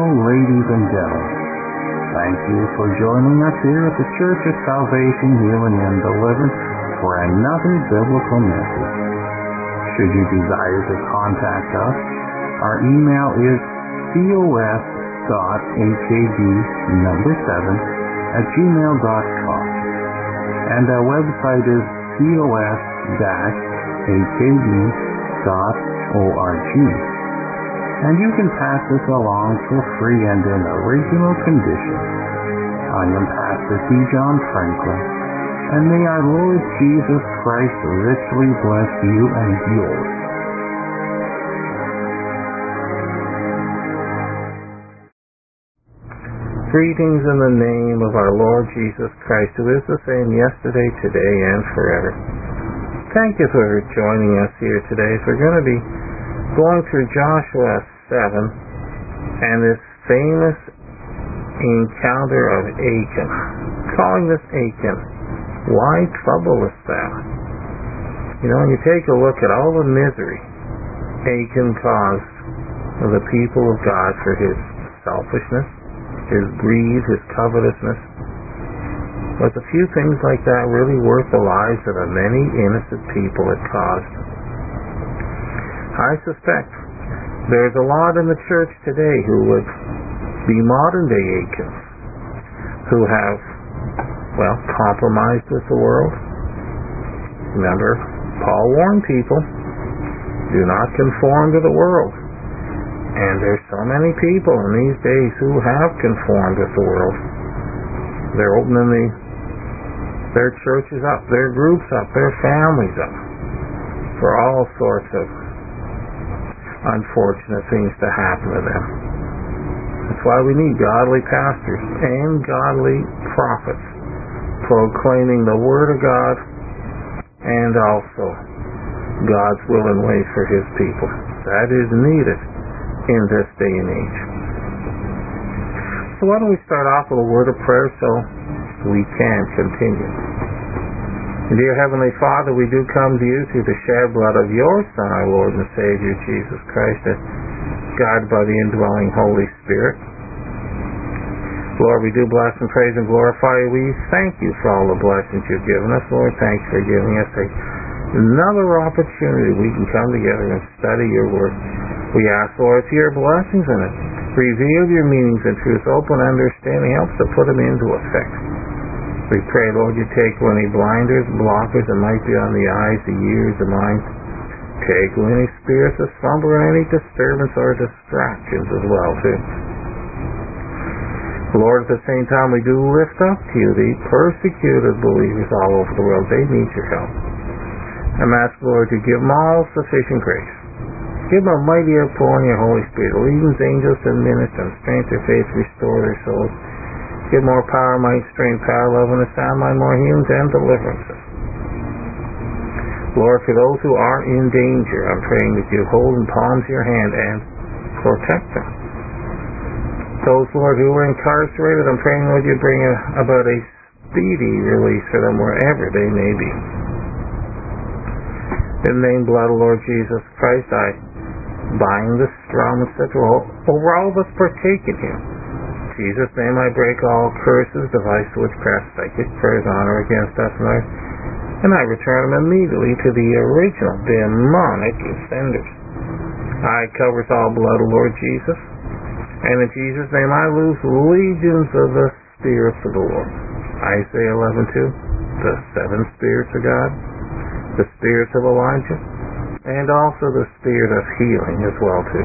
ladies and gentlemen. Thank you for joining us here at the Church of Salvation, Healing, and Deliverance for another biblical message. Should you desire to contact us, our email is cos.hab7@gmail.com, and our website is cos-hab.org. And you can pass this along for free and in original condition. I am Pastor T. John Franklin, and may our Lord Jesus Christ richly bless you and yours. Greetings in the name of our Lord Jesus Christ, who is the same yesterday, today, and forever. Thank you for joining us here today. We're going to be going through Joshua 7 and this famous encounter of Achan. Calling this Achan, why troublest thou? You know, when you take a look at all the misery Achan caused the people of God for his selfishness, his greed, his covetousness, was a few things like that really worth the lives of the many innocent people it caused? I suspect there's a lot in the church today who would be modern-day Achans, who have, compromised with the world. Remember, Paul warned people, do not conform to the world. And there's so many people in these days who have conformed with the world. They're opening their churches up, their groups up, their families up for all sorts of unfortunate things to happen to them. That's why we need godly pastors and godly prophets proclaiming the Word of God and also God's will and way for His people. That is needed in this day and age. So why don't we start off with a word of prayer so we can continue. Dear Heavenly Father, we do come to you through the shed blood of your Son, our Lord and Savior, Jesus Christ, guided by the indwelling Holy Spirit. Lord, we do bless and praise and glorify you. We thank you for all the blessings you've given us. Lord, thanks for giving us another opportunity we can come together and study your word. We ask, Lord, for your blessings in it. Reveal your meanings and truth. Open understanding. Help us to put them into effect. We pray, Lord, you take any blinders, blockers that might be on the eyes, the ears, the mind. Take any spirits of slumber and any disturbance or distractions as well, too. Lord, at the same time, we do lift up to you the persecuted believers all over the world. They need your help. I'm asking, Lord, to give them all sufficient grace. Give them a mighty outpouring of your Holy Spirit. Lead these angels to minister and strength their faith, restore their souls. Give more power, might, strength, power, love, and a sound mind, more healings and deliverances. Lord, for those who are in danger, I'm praying that you hold in palms your hand and protect them. Those, Lord, who are incarcerated, I'm praying, Lord, you bring about a speedy release for them wherever they may be. In the name, blood of Lord Jesus Christ, I bind the strong, etc. over all of us partaking here. In Jesus' name I break all curses, devices, witchcraft, psychic prayers, honor against us, and I return them immediately to the original demonic senders. I covers all blood of Lord Jesus, and in Jesus' name I loose legions of the spirits of the Lord. Isaiah 11:2, the 7 spirits of God, the spirits of Elijah, and also the spirit of healing as well too.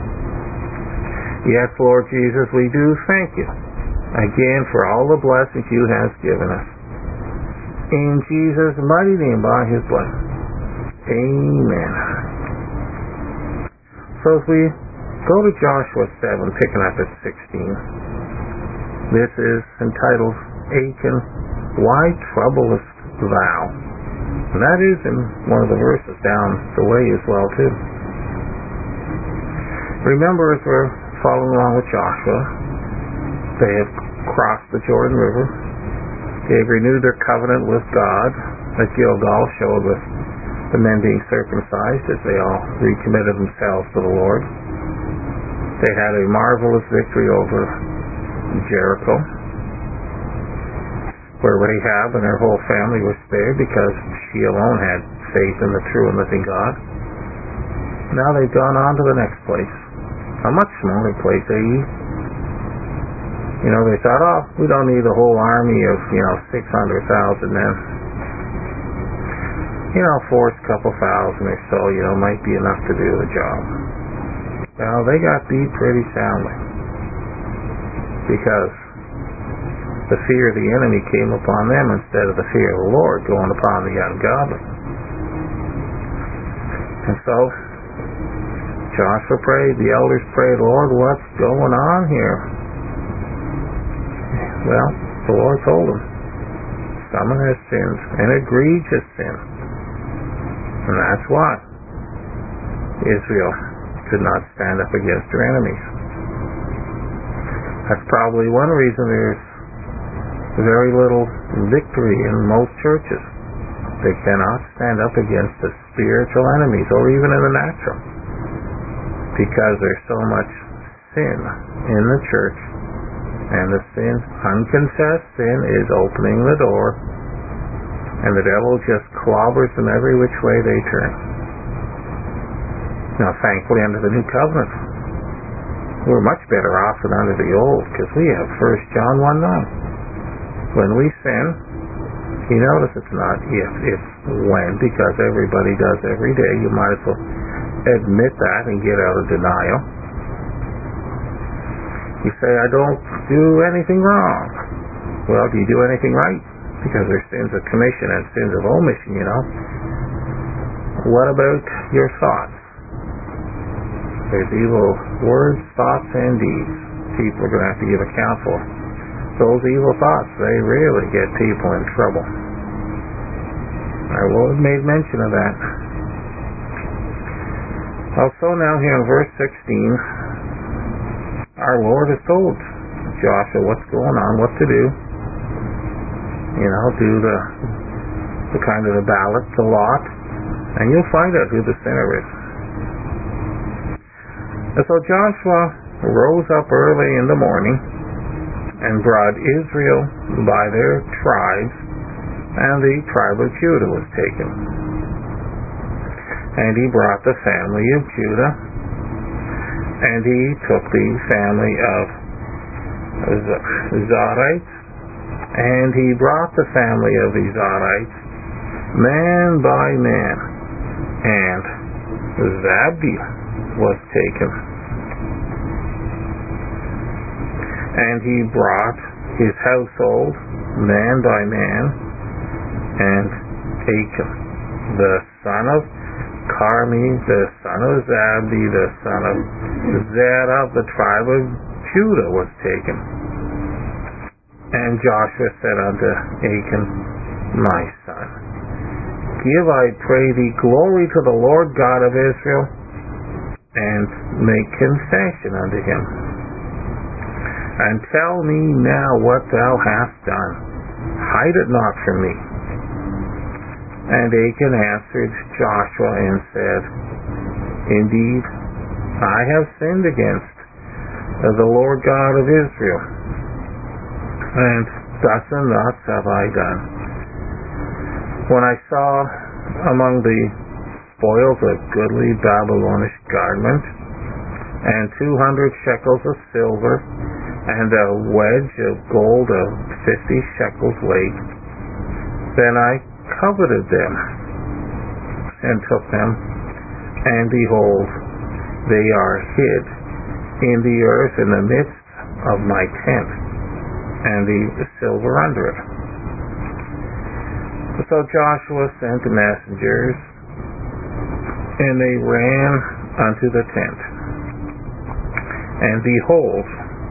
Yes, Lord Jesus, we do thank you again for all the blessings you have given us. In Jesus' mighty name, by his blood. Amen. So as we go to Joshua 7, picking up at 16, this is entitled, Achan, why troublest thou? And that is in one of the verses down the way as well too. Remember, as we're following along with Joshua, they have crossed the Jordan River. They've renewed their covenant with God that Gilgal showed with the men being circumcised as they all recommitted themselves to the Lord. They had a marvelous victory over Jericho, where Rahab and her whole family were spared because she alone had faith in the true and living God. Now they've gone on to the next place, a much smaller place, Ai. They thought, we don't need a whole army of, 600,000 men. Force a couple thousand or so, might be enough to do the job. Well, they got beat pretty soundly because the fear of the enemy came upon them instead of the fear of the Lord going upon the ungodly. And so Joshua prayed, the elders prayed, Lord, what's going on here? Well, the Lord told them, someone has sinned, an egregious sin. And that's why Israel could not stand up against their enemies. That's probably one reason there's very little victory in most churches. They cannot stand up against the spiritual enemies, or even in the natural, because there's so much sin in the church, and the sin, unconfessed sin, is opening the door, and the devil just clobbers them every which way they turn. Now, thankfully, under the new covenant, we're much better off than under the old, because we have 1 John 1:9. When we sin, you notice it's not if, it's when, because everybody does every day. You might as well admit that and get out of denial. You say, I don't do anything wrong. Well, do you do anything right? Because there's sins of commission and sins of omission, What about your thoughts? There's evil words, thoughts, and deeds. People are going to have to give account for. Those evil thoughts, they really get people in trouble. Our Lord made mention of that. Also now here in verse 16, our Lord has told Joshua what's going on, what to do. Do the kind of the ballot, the lot, and you'll find out who the sinner is. And so Joshua rose up early in the morning and brought Israel by their tribes, and the tribe of Judah was taken. And he brought the family of Judah, and he took the family of Zarites, and he brought the family of the Zarites, man by man, and Zabdi was taken. And he brought his household, man by man, and Achan, the son of Carmi, the son of Zabdi, the son of Zerah of the tribe of Judah was taken. And Joshua said unto Achan, my son, give, I pray thee, glory to the Lord God of Israel, and make confession unto him. And tell me now what thou hast done. Hide it not from me. And Achan answered Joshua and said, indeed, I have sinned against the Lord God of Israel, and thus and thus have I done. When I saw among the spoils a goodly Babylonish garment, and 200 shekels of silver, and a wedge of gold of 50 shekels weight, then I coveted them, and took them, and behold, they are hid in the earth in the midst of my tent, and the silver under it. So Joshua sent messengers, and they ran unto the tent, and behold,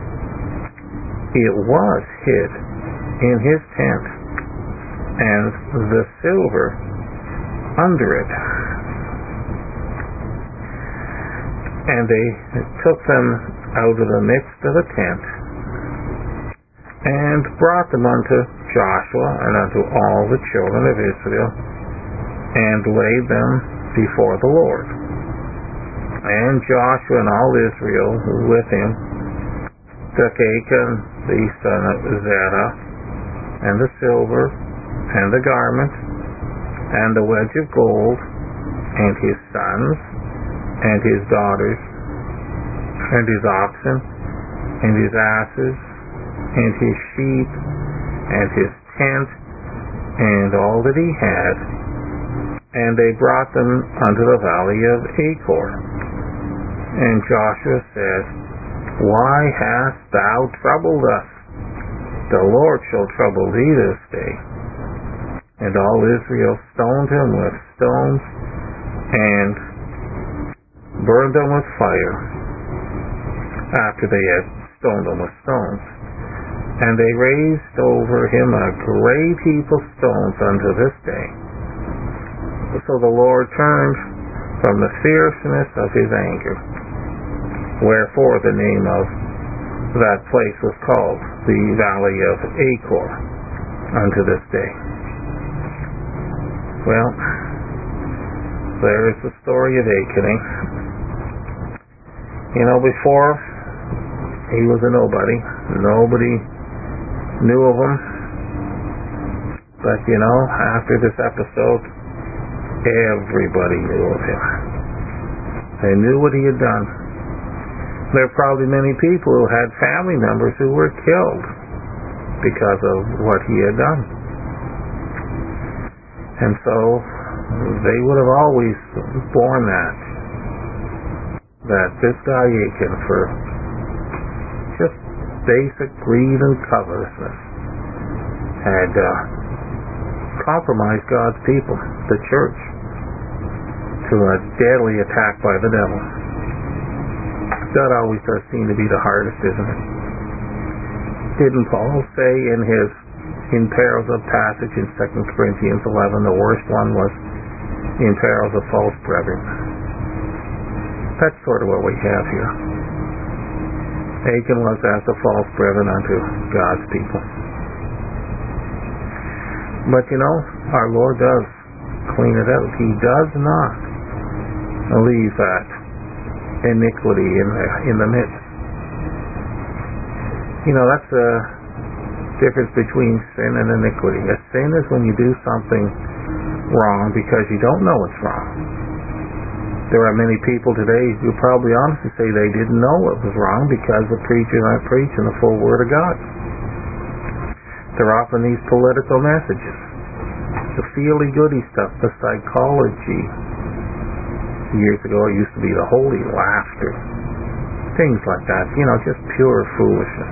it was hid in his tent, and the silver under it. And they took them out of the midst of the tent, and brought them unto Joshua and unto all the children of Israel, and laid them before the Lord. And Joshua and all Israel with him took Achan the son of Zerah, and the silver, and the garment, and the wedge of gold, and his sons, and his daughters, and his oxen, and his asses, and his sheep, and his tent, and all that he had, and they brought them unto the valley of Achor. And Joshua said, Why hast thou troubled us? The Lord shall trouble thee this day. And all Israel stoned him with stones, and burned them with fire, after they had stoned him with stones. And they raised over him a great heap of stones unto this day. So the Lord turned from the fierceness of his anger. Wherefore the name of that place was called the Valley of Achor unto this day. Well, there is the story of Achan. Before, he was a nobody. Nobody knew of him. But, after this episode, everybody knew of him. They knew what he had done. There are probably many people who had family members who were killed because of what he had done. And so they would have always borne that this guy Achan, for just basic greed and covetousness, had compromised God's people, the church, to a deadly attack by the devil. That always does seem to be the hardest, isn't it? Didn't Paul say in perils of passage in 2 Corinthians 11, the worst one was in perils of false brethren? That's sort of what we have here. Achan was as a false brethren unto God's people. But our Lord does clean it out. He does not leave that iniquity in the midst. That's the difference between sin and iniquity. A sin is when you do something wrong because you don't know it's wrong. There are many people today who probably honestly say they didn't know it was wrong because the preachers aren't preaching the full Word of God. They're offering these political messages, the feely-goody stuff, the psychology. Years ago it used to be the holy laughter. Things like that, just pure foolishness.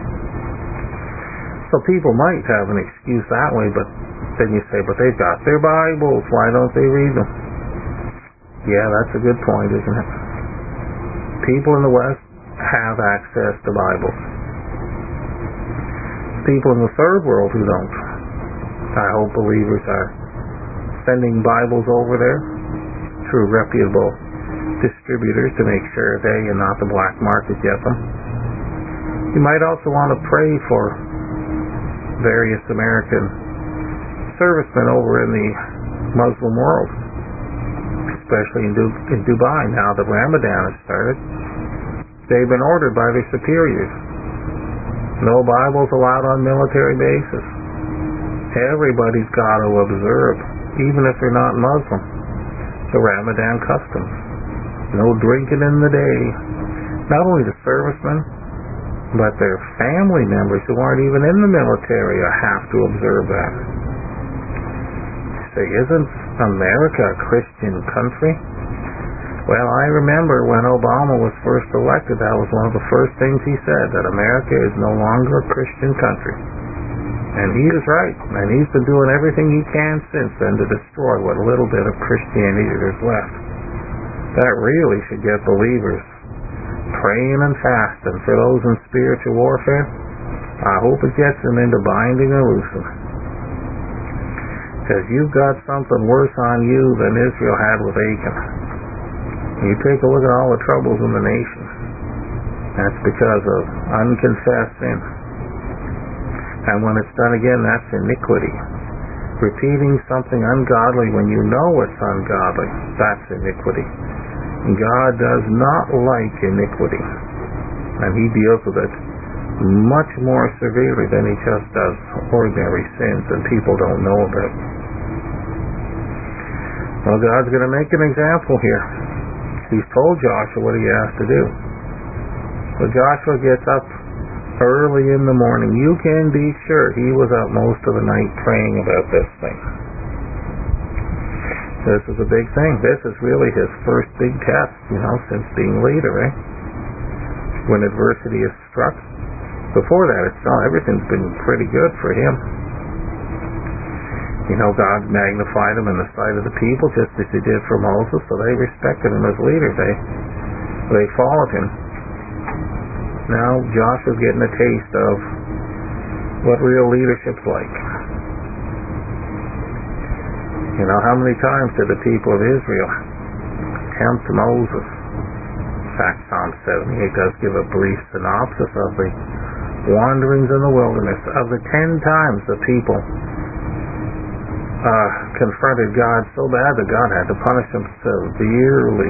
So people might have an excuse that way, but then you say, but they've got their Bibles, why don't they read them? Yeah, that's a good point, isn't it? People in the West have access to Bibles. People in the third world who don't. I hope believers are sending Bibles over there through reputable distributors to make sure they and not the black market get them. You might also want to pray for various American servicemen over in the Muslim world, especially in Dubai. Now that Ramadan has started, they've been ordered by their superiors. No Bibles allowed on military bases. Everybody's got to observe, even if they're not Muslim, the Ramadan customs. No drinking in the day. Not only the servicemen, but their family members who aren't even in the military have to observe that. Say, isn't America a Christian country? Well, I remember when Obama was first elected, that was one of the first things he said, that America is no longer a Christian country. And he is right, and he's been doing everything he can since then to destroy what little bit of Christianity there's left. That really should get believers praying and fasting. For those in spiritual warfare, I hope it gets them into binding and loosing. Because you've got something worse on you than Israel had with Achan. You take a look at all the troubles in the nation. That's because of unconfessed sin. And when it's done again, that's iniquity. Repeating something ungodly when you know it's ungodly, that's iniquity. God does not like iniquity, and he deals with it much more severely than he just does ordinary sins that people don't know about. Well, God's going to make an example here. He's told Joshua what he has to do. So Joshua gets up early in the morning. You can be sure he was up most of the night praying about this thing. This is a big thing. This is really his first big test, since being leader, right? When adversity is struck. Before that, everything's been pretty good for him. God magnified him in the sight of the people, just as he did for Moses, so they respected him as leader. They followed him. Now Joshua's getting a taste of what real leadership's like. How many times did the people of Israel tempt Moses? In fact, Psalm 78 does give a brief synopsis of the wanderings in the wilderness. Of the 10 times the people confronted God so bad that God had to punish them severely.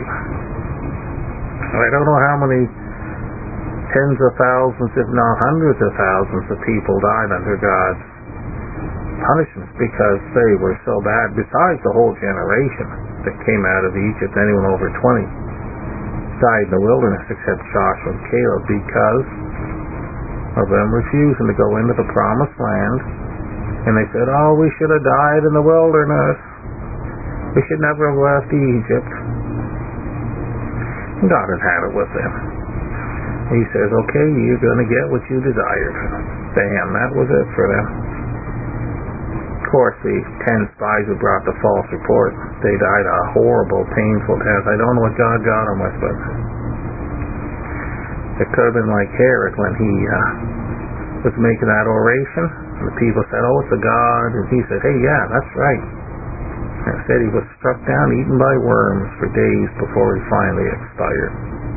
I don't know how many tens of thousands, if not hundreds of thousands of people died under God's punishments because they were so bad, besides the whole generation that came out of Egypt. Anyone over 20 died in the wilderness except Joshua and Caleb because of them refusing to go into the promised land. And they said, we should have died in the wilderness. We should never have left Egypt. And God had had it with them. He says, okay, you're going to get what you desired. Bam, that was it for them. Of course, the 10 spies who brought the false report, they died a horrible, painful death. I don't know what God got them with, but it could have been like Herod when he was making that oration. And the people said, it's a god. And he said, hey, yeah, that's right. And said he was struck down, eaten by worms for days before he finally expired.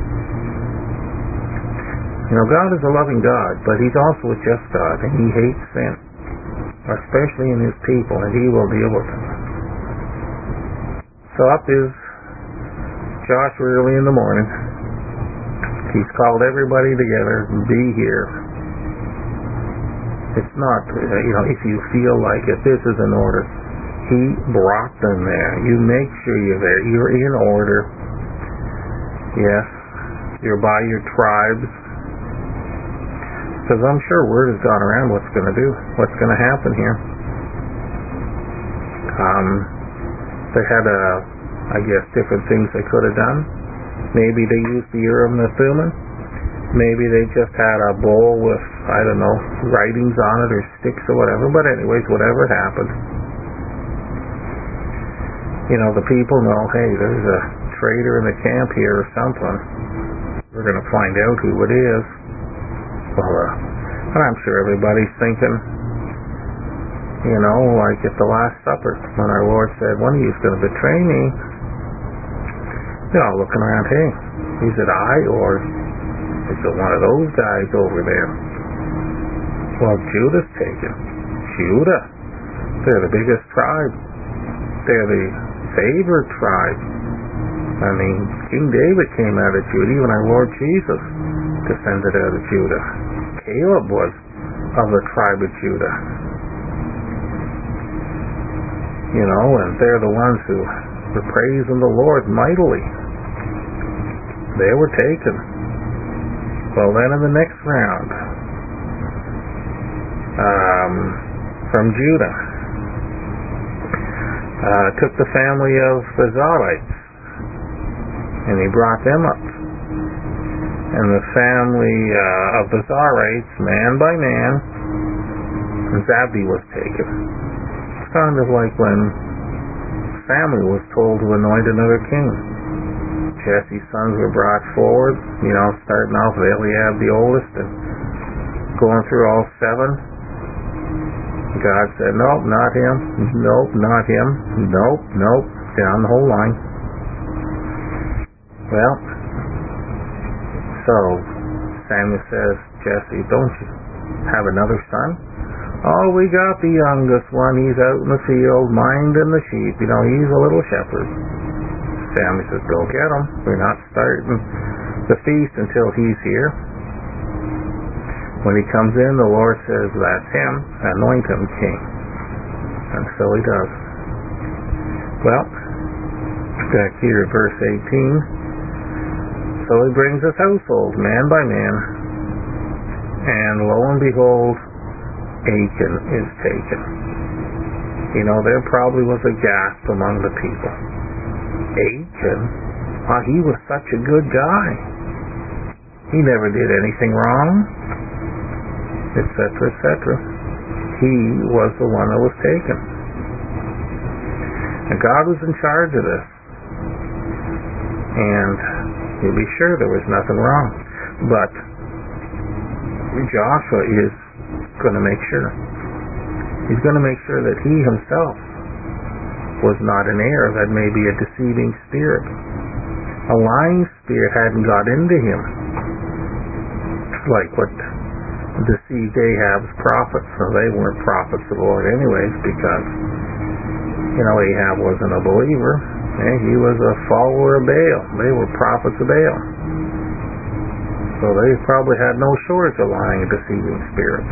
God is a loving God, but he's also a just God, and he hates sin, especially in his people, and he will deal with it. So up is Joshua early in the morning. He's called everybody together, be here. It's not, if you feel like it, this is in order. He brought them there. You make sure you're there. You're in order. Yes, you're by your tribes. Because I'm sure word has gone around what's going to happen here. They had, different things they could have done. Maybe they used the Urim and the Thummim. Maybe they just had a bowl with, writings on it or sticks or whatever. But anyways, whatever happened. The people know, hey, there's a traitor in the camp here or something. We're going to find out who it is. Well, and I'm sure everybody's thinking, like at the Last Supper, when our Lord said, one of you is going to betray me. They're all looking around, hey, is it I or is it one of those guys over there? Well, Judah's taken. Judah. They're the biggest tribe. They're the favored tribe. King David came out of Judah. Even our Lord Jesus descended out of Judah. Caleb was of the tribe of Judah. And they're the ones who were praising the Lord mightily. They were taken. Well, then in the next round, from Judah, took the family of the Zarites, and he brought them up. And the family of the Zarites, man by man, Zabdi was taken. It's kind of like when Samuel was told to anoint another king. Jesse's sons were brought forward, starting off with Eliab the oldest and going through all 7. God said, nope, not him. Nope, not him. Nope, nope. Down the whole line. Well, so Samuel says, Jesse, don't you have another son? Oh, we got the youngest one. He's out in the field minding the sheep. He's a little shepherd. them. He says, go get him. We're not starting the feast until he's here. When he comes in, the Lord says, that's him. Anoint him king. And so he does. Well, back here at verse 18. So he brings his household, man by man. And lo and behold, Achan is taken. You know, there probably was a gasp among the people. Achan? Wow, he was such a good guy. He never did anything wrong, etc., etc. He was the one that was taken. And God was in charge of this. And you'll be sure there was nothing wrong. But Joshua is going to make sure. He's going to make sure that he himself was not an heir. That may be a deceiving spirit. A lying spirit hadn't got into him, like what deceived Ahab's prophets. So they weren't prophets of the Lord anyways, because, you know, Ahab wasn't a believer. He was a follower of Baal. They were prophets of Baal. So they probably had no shortage of lying and deceiving spirits.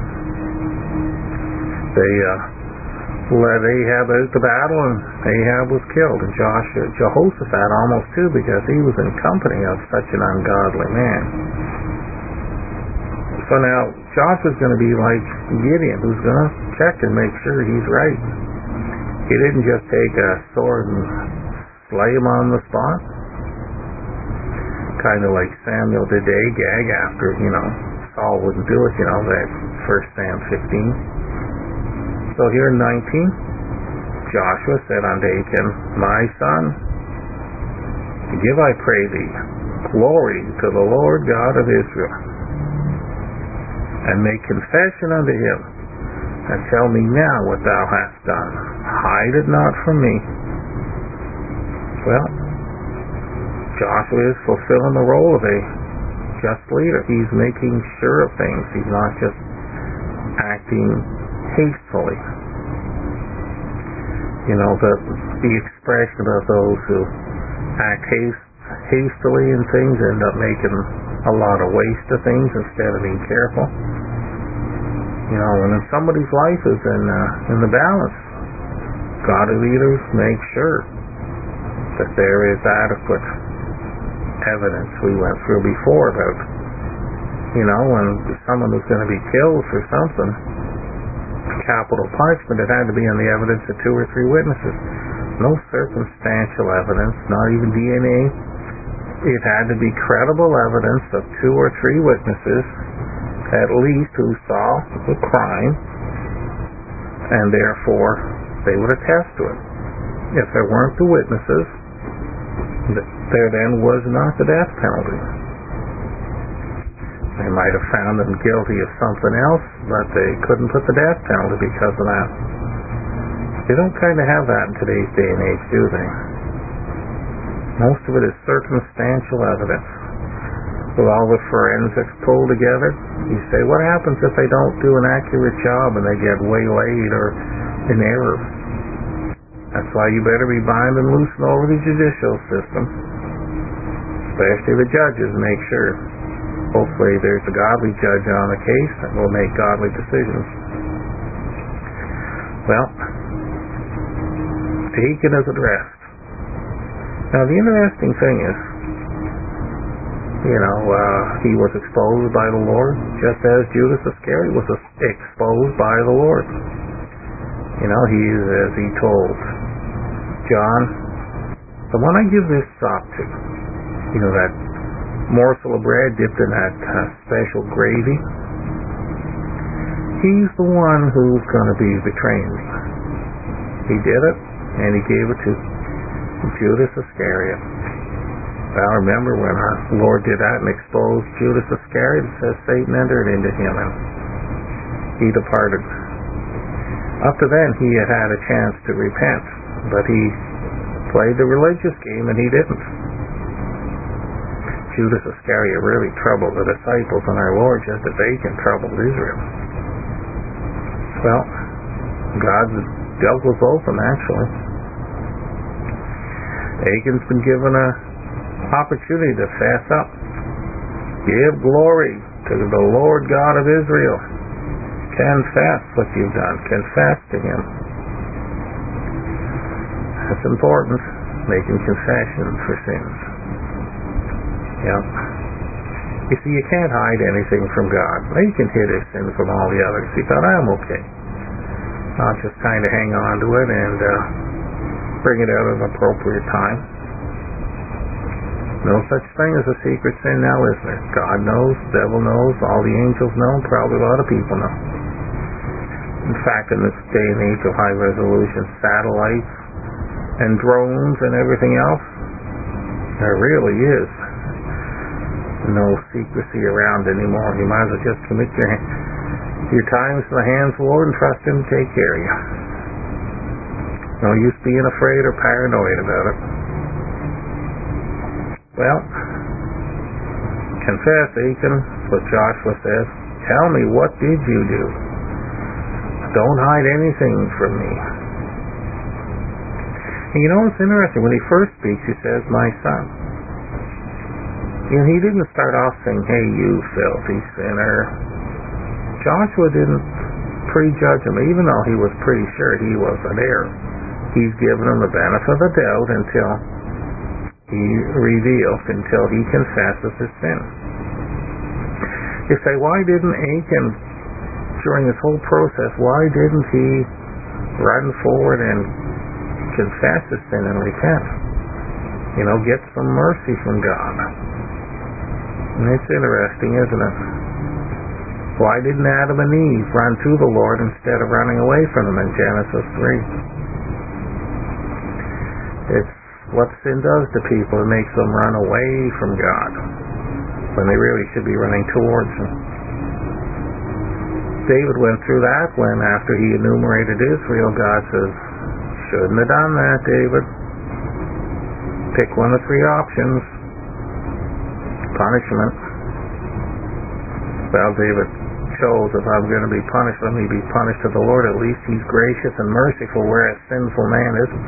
They led Ahab out to battle, and Ahab was killed. And Jehoshaphat almost too, because he was in company of such an ungodly man. So now Joshua's going to be like Gideon, who's going to check and make sure he's right. He didn't just take a sword and slay him on the spot. Kind of like Samuel did to Agag after, Saul wouldn't do it, that 1 Sam 15. So here in 19, Joshua said unto Achan, my son, give, I pray thee, glory to the Lord God of Israel, and make confession unto him, and tell me now what thou hast done. Hide it not from me. Well, Joshua is fulfilling the role of a just leader. He's making sure of things. He's not just acting hastily. The expression of those who act hastily in things end up making a lot of waste of things instead of being careful. When somebody's life is in the balance, godly leaders make sure that there is adequate evidence. We went through before about, when someone was going to be killed for something, capital punishment, it had to be on the evidence of 2 or 3 witnesses. No circumstantial evidence, not even DNA. It had to be credible evidence of 2 or 3 witnesses, at least, who saw the crime, and therefore they would attest to it. If there weren't the witnesses, there then was not the death penalty. They might have found them guilty of something else, but they couldn't put the death penalty because of that. They don't kind of have that in today's day and age, do they? Most of it is circumstantial evidence. With all the forensics pulled together, you say, what happens if they don't do an accurate job and they get waylaid or in error? That's why you better be buying and loosing over the judicial system, especially the judges. Make sure. Hopefully there's a godly judge on the case that will make godly decisions. Well, Achan is addressed. Now the interesting thing is, he was exposed by the Lord, just as Judas Iscariot was exposed by the Lord. As he told John, the one I give this sop to, that morsel of bread dipped in that special gravy, he's the one who's going to be betraying me. He did it, and he gave it to Judas Iscariot. Well, remember when our Lord did that and exposed Judas Iscariot, it says Satan entered into him and he departed. Up to then, he had had a chance to repent, but he played the religious game and he didn't. Judas Iscariot really troubled the disciples and our Lord just as Achan troubled Israel. Well, God dealt with both of them, actually. Achan's been given an opportunity to fess up. Give glory to the Lord God of Israel. Confess what you've done. Confess to Him. That's important, making confession for sins. Yeah. You see, you can't hide anything from God. He can hide His sin from all the others. He thought, I'm okay. I'll just kind of hang on to it and bring it out at an appropriate time. No such thing as a secret sin now, isn't there? God knows, the devil knows, all the angels know, probably a lot of people know. In fact, in this day and age of high resolution satellites and drones and everything else, there really is no secrecy around anymore. You might as well just commit your times to the hands of the Lord and trust Him to take care of you. No use being afraid or paranoid about it. Well, confess, Achan, what Joshua says. Tell me, what did you do? Don't hide anything from me. And you know, it's interesting. When he first speaks, he says, my son. And he didn't start off saying, hey, you filthy sinner. Joshua didn't prejudge him, even though he was pretty sure he was an heir. He's given him the benefit of the doubt until he reveals, until he confesses his sin. You say, why didn't Achan, during this whole process, why didn't he run forward and confess his sin and repent? You know, get some mercy from God. And it's interesting, isn't it? Why didn't Adam and Eve run to the Lord instead of running away from Him in Genesis 3? It's what sin does to people. It makes them run away from God when they really should be running towards Him. David went through that when, after he enumerated Israel, God says, shouldn't have done that, David. Pick one of three options. Punishment. Well, David chose, if I'm going to be punished, let me be punished to the Lord. At least He's gracious and merciful, whereas sinful man isn't.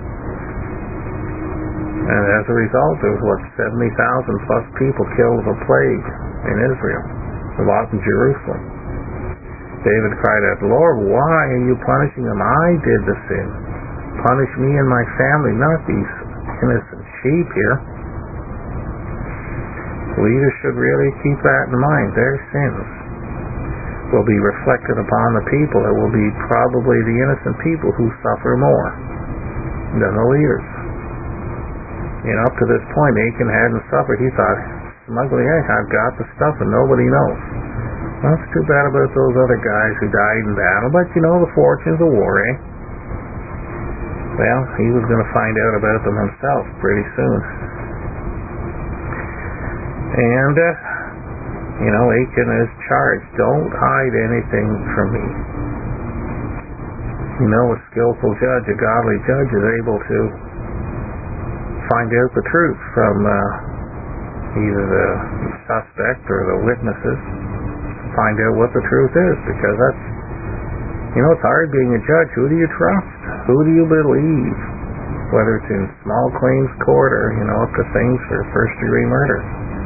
And as a result, there was 70,000 plus people killed of a plague in Israel. A lot in Jerusalem. David cried out, Lord, why are you punishing them? I did the sin. Punish me and my family, not these innocent sheep here. Leaders should really keep that in mind. Their sins will be reflected upon the people. It will be probably the innocent people who suffer more than the leaders. You know, up to this point, Achan hadn't suffered. He thought, smugly, hey, I've got the stuff and nobody knows. Well, it's too bad about those other guys who died in battle, but you know, the fortunes of war, eh? Well, he was going to find out about them himself pretty soon. And, you know, Achan is charged. Don't hide anything from me. You know, a skillful judge, a godly judge, is able to find out the truth from either the suspect or the witnesses. Find out what the truth is, because that's, you know, it's hard being a judge. Who do you trust? Who do you believe? Whether it's in small claims court or, you know, up to things for first-degree murder.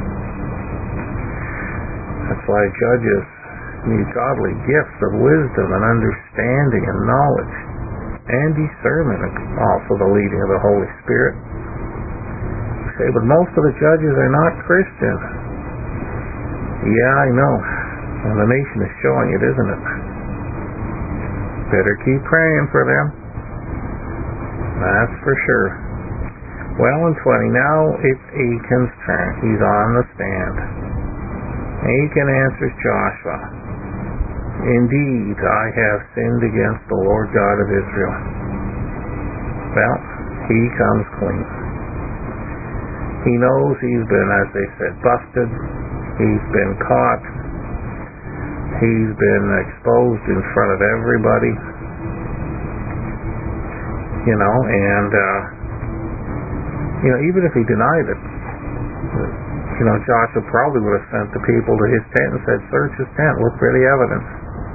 That's why judges need godly gifts of wisdom and understanding and knowledge and discernment, and also the leading of the Holy Spirit. You say, but most of the judges are not Christian. Yeah, I know. And the nation is showing it, isn't it? Better keep praying for them. That's for sure. Well, in 20, now it's Achan's turn. He's on the stand. Achan answers Joshua, indeed, I have sinned against the Lord God of Israel. Well, he comes clean. He knows he's been, as they said, busted. He's been caught. He's been exposed in front of everybody. You know, and, you know, even if he denied it, you know, Joshua probably would have sent the people to his tent and said, search his tent, look for the evidence.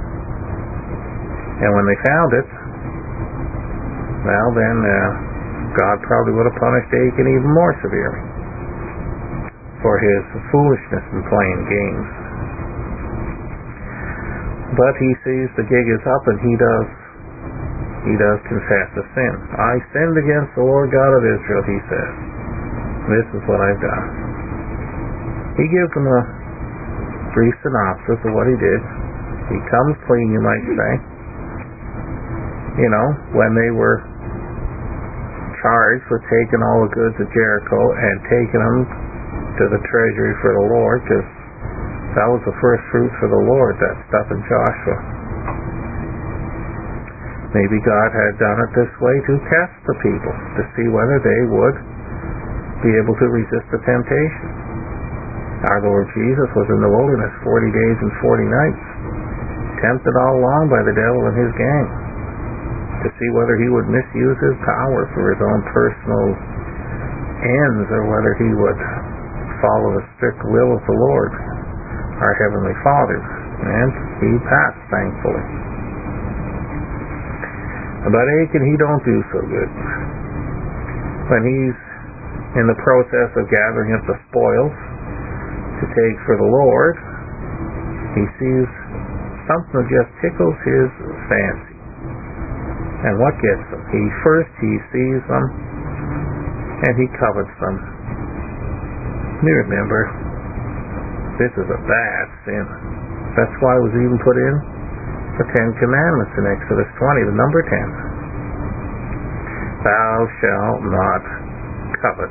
And when they found it, well, then God probably would have punished Achan even more severely for his foolishness in playing games. But he sees the gig is up, and he does confess a sin. I sinned against the Lord God of Israel, he says. This is what I've done. He gives them a brief synopsis of what he did. He comes clean, you might say. When they were charged with taking all the goods of Jericho and taking them to the treasury for the Lord, because that was the first fruits for the Lord, that stuff in Joshua. Maybe God had done it this way to test the people, to see whether they would be able to resist the temptation. Our Lord Jesus was in the wilderness 40 days and 40 nights, tempted all along by the devil and his gang, to see whether he would misuse his power for his own personal ends, or whether he would follow the strict will of the Lord, our Heavenly Father. And he passed, thankfully. But Achan, he don't do so good. When he's in the process of gathering up the spoils to take for the Lord, he sees something that just tickles his fancy. And what gets him? He sees them, and he covets them. You remember, this is a bad sin. That's why it was even put in the 10 Commandments in Exodus 20, the number 10. Thou shalt not covet.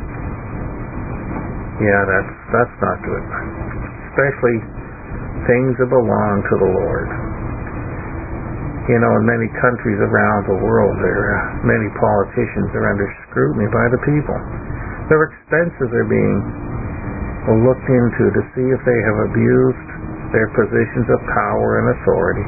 Yeah, that's not good. Especially things that belong to the Lord. In many countries around the world, many politicians are under scrutiny by the people. Their expenses are being looked into to see if they have abused their positions of power and authority.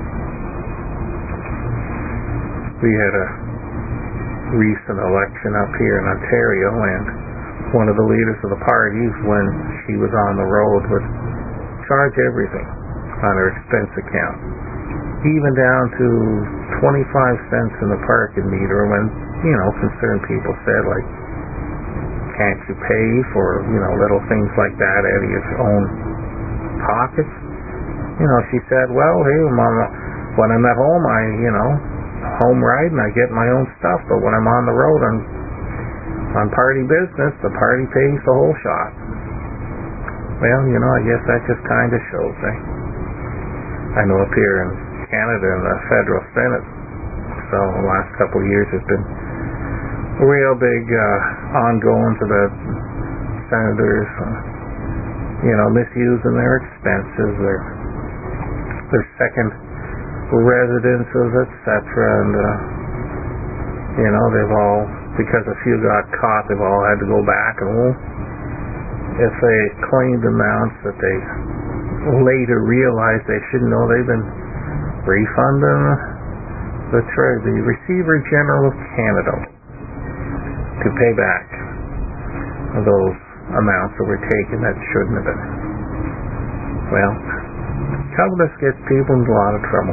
We had a recent election up here in Ontario, and one of the leaders of the parties, when she was on the road, would charge everything on her expense account, even down to 25 cents in the parking meter, when concerned people said, like, can't you pay for little things like that out of your own pockets? She said, well, hey, when I'm at home, home riding, I get my own stuff, but when I'm on the road, I'm on party business, the party pays the whole shot. Well, I guess that just kind of shows, I know up here in Canada in the federal Senate, so the last couple of years has been a real big ongoings about senators, misusing their expenses, their second residences, etc. And they've all, because a few got caught, they've all had to go back, and if they claimed amounts that they later realized they shouldn't know, they've been refunding the Receiver General of Canada to pay back those amounts that were taken that shouldn't have been. Well, covetous gets people into a lot of trouble.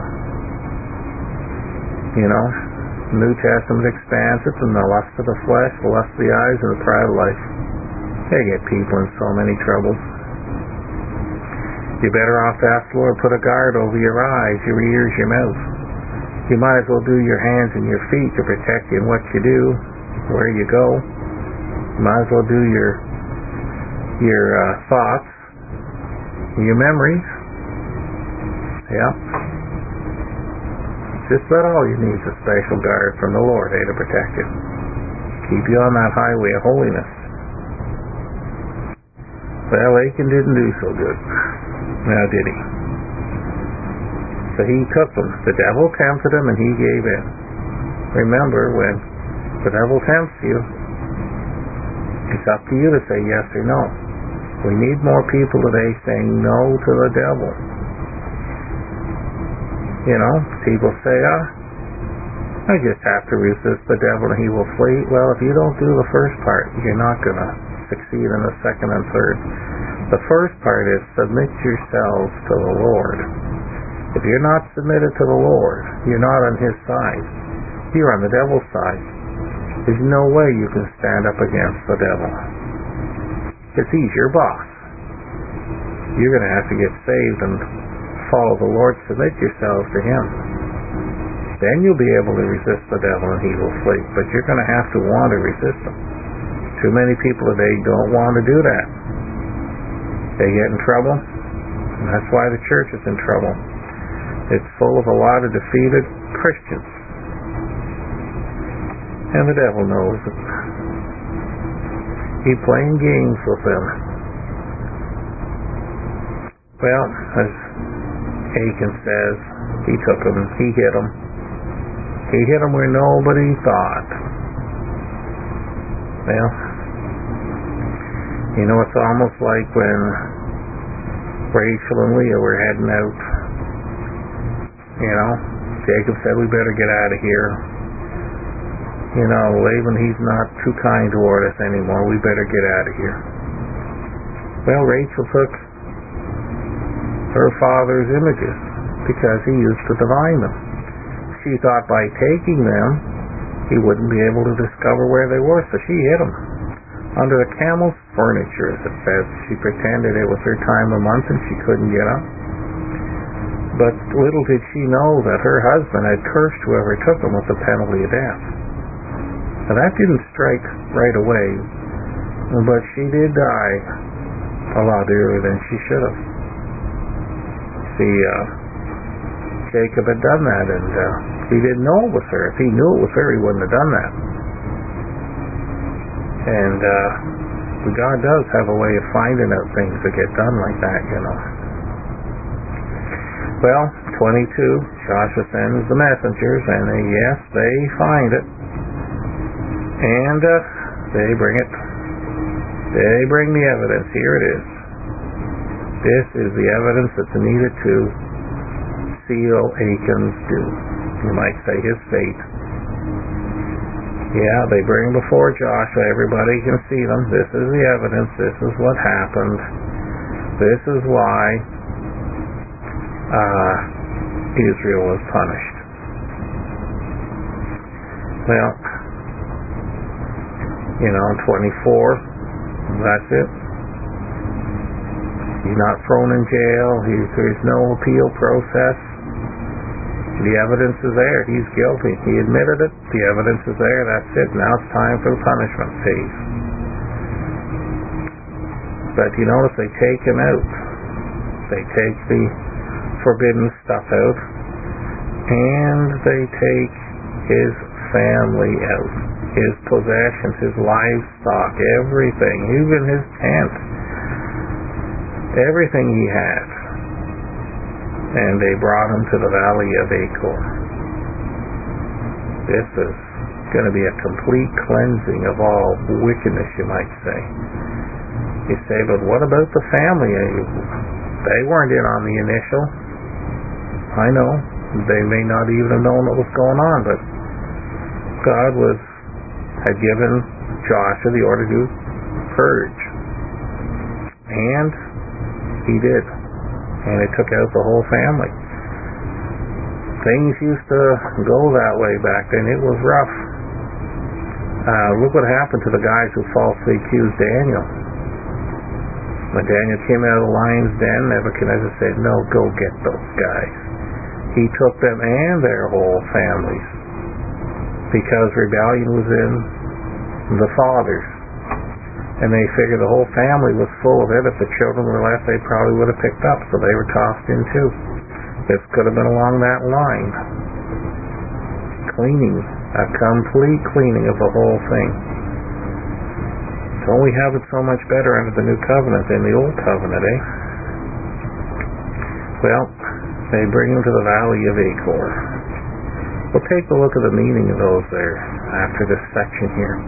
New Testament expands it from the lust of the flesh, the lust of the eyes, and the pride of life. They get people in so many troubles. You're better off to ask the Lord, put a guard over your eyes, your ears, your mouth. You might as well do your hands and your feet to protect you in what you do, where you go. You might as well do your thoughts, your memories. Yeah. Just about all you need is a special guard from the Lord, to protect you. Keep you on that highway of holiness. Well, Achan didn't do so good. Now, did he? So he took them. The devil tempted him, and he gave in. Remember, when the devil tempts you, it's up to you to say yes or no. We need more people today saying no to the devil. People say, I just have to resist the devil and he will flee. Well, if you don't do the first part, you're not going to succeed in the second and third. The first part is submit yourselves to the Lord. If you're not submitted to the Lord, you're not on his side. You're on the devil's side. There's no way you can stand up against the devil, because he's your boss. You're going to have to get saved and follow the Lord, submit yourselves to him. Then you'll be able to resist the devil and he will flee. But you're going to have to want to resist him. Too many people today don't want to do that. They get in trouble, and that's why the church is in trouble. It's full of a lot of defeated Christians. And the devil knows it. He's playing games with them. Well, as Achan says, he took him, he hit him. He hit him where nobody thought. Well, you know, it's almost like when Rachel and Leah were heading out. You know, Jacob said, we better get out of here. You know, Laban, he's not too kind toward us anymore. We better get out of here. Well, Rachel took her father's images because he used to divine them. She thought by taking them, he wouldn't be able to discover where they were, so she hid them under the camel's furniture, as it says. She pretended it was her time of month and she couldn't get up. But little did she know that her husband had cursed whoever took them with the penalty of death. Now that didn't strike right away, but she did die a lot earlier than she should have. See, Jacob had done that, and he didn't know it was her. If he knew it was her, he wouldn't have done that. And God does have a way of finding out things that get done like that, you know. Well, 22, Joshua sends the messengers, and yes, they find it. And they bring it. They bring the evidence. Here it is. This is the evidence that's needed to seal Achan's doom. You might say his fate. Yeah, they bring before Joshua. Everybody can see them. This is the evidence. This is what happened. This is why Israel was punished. Well, you know, 24, that's it. He's not thrown in jail. There's no appeal process. The evidence is there. He's guilty. He admitted it. The evidence is there. That's it. Now it's time for the punishment phase. But you notice they take him out. They take the forbidden stuff out. And they take his family out. His possessions, his livestock, everything, even his tent, everything he had. And they brought him to the valley of Achor. This is going to be a complete cleansing of all wickedness, you might say. You say, but what about the family? They weren't in on the initial. I know. They may not even have known what was going on, but God had given Joshua the order to purge. And he did. And it took out the whole family. Things used to go that way back then. It was rough. Look what happened to the guys who falsely accused Daniel. When Daniel came out of the lion's den, Nebuchadnezzar said, no, go get those guys. He took them and their whole families, because rebellion was in the fathers. And they figured the whole family was full of it. If the children were left, they probably would have picked up, so they were tossed in too. This could have been along that line. Cleaning, a complete cleaning of the whole thing. Don't we have it so much better under the new covenant than the old covenant, eh? Well, they bring him to the valley of Achor. We'll take a look at the meaning of those there after this section here.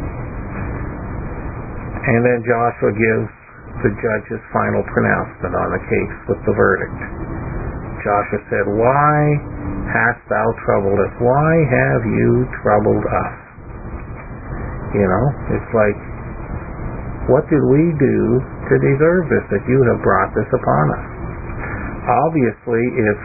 And then Joshua gives the judge's final pronouncement on the case with the verdict. Joshua said, why hast thou troubled us? Why have you troubled us? You know, it's like, what did we do to deserve this, that you have brought this upon us? Obviously, if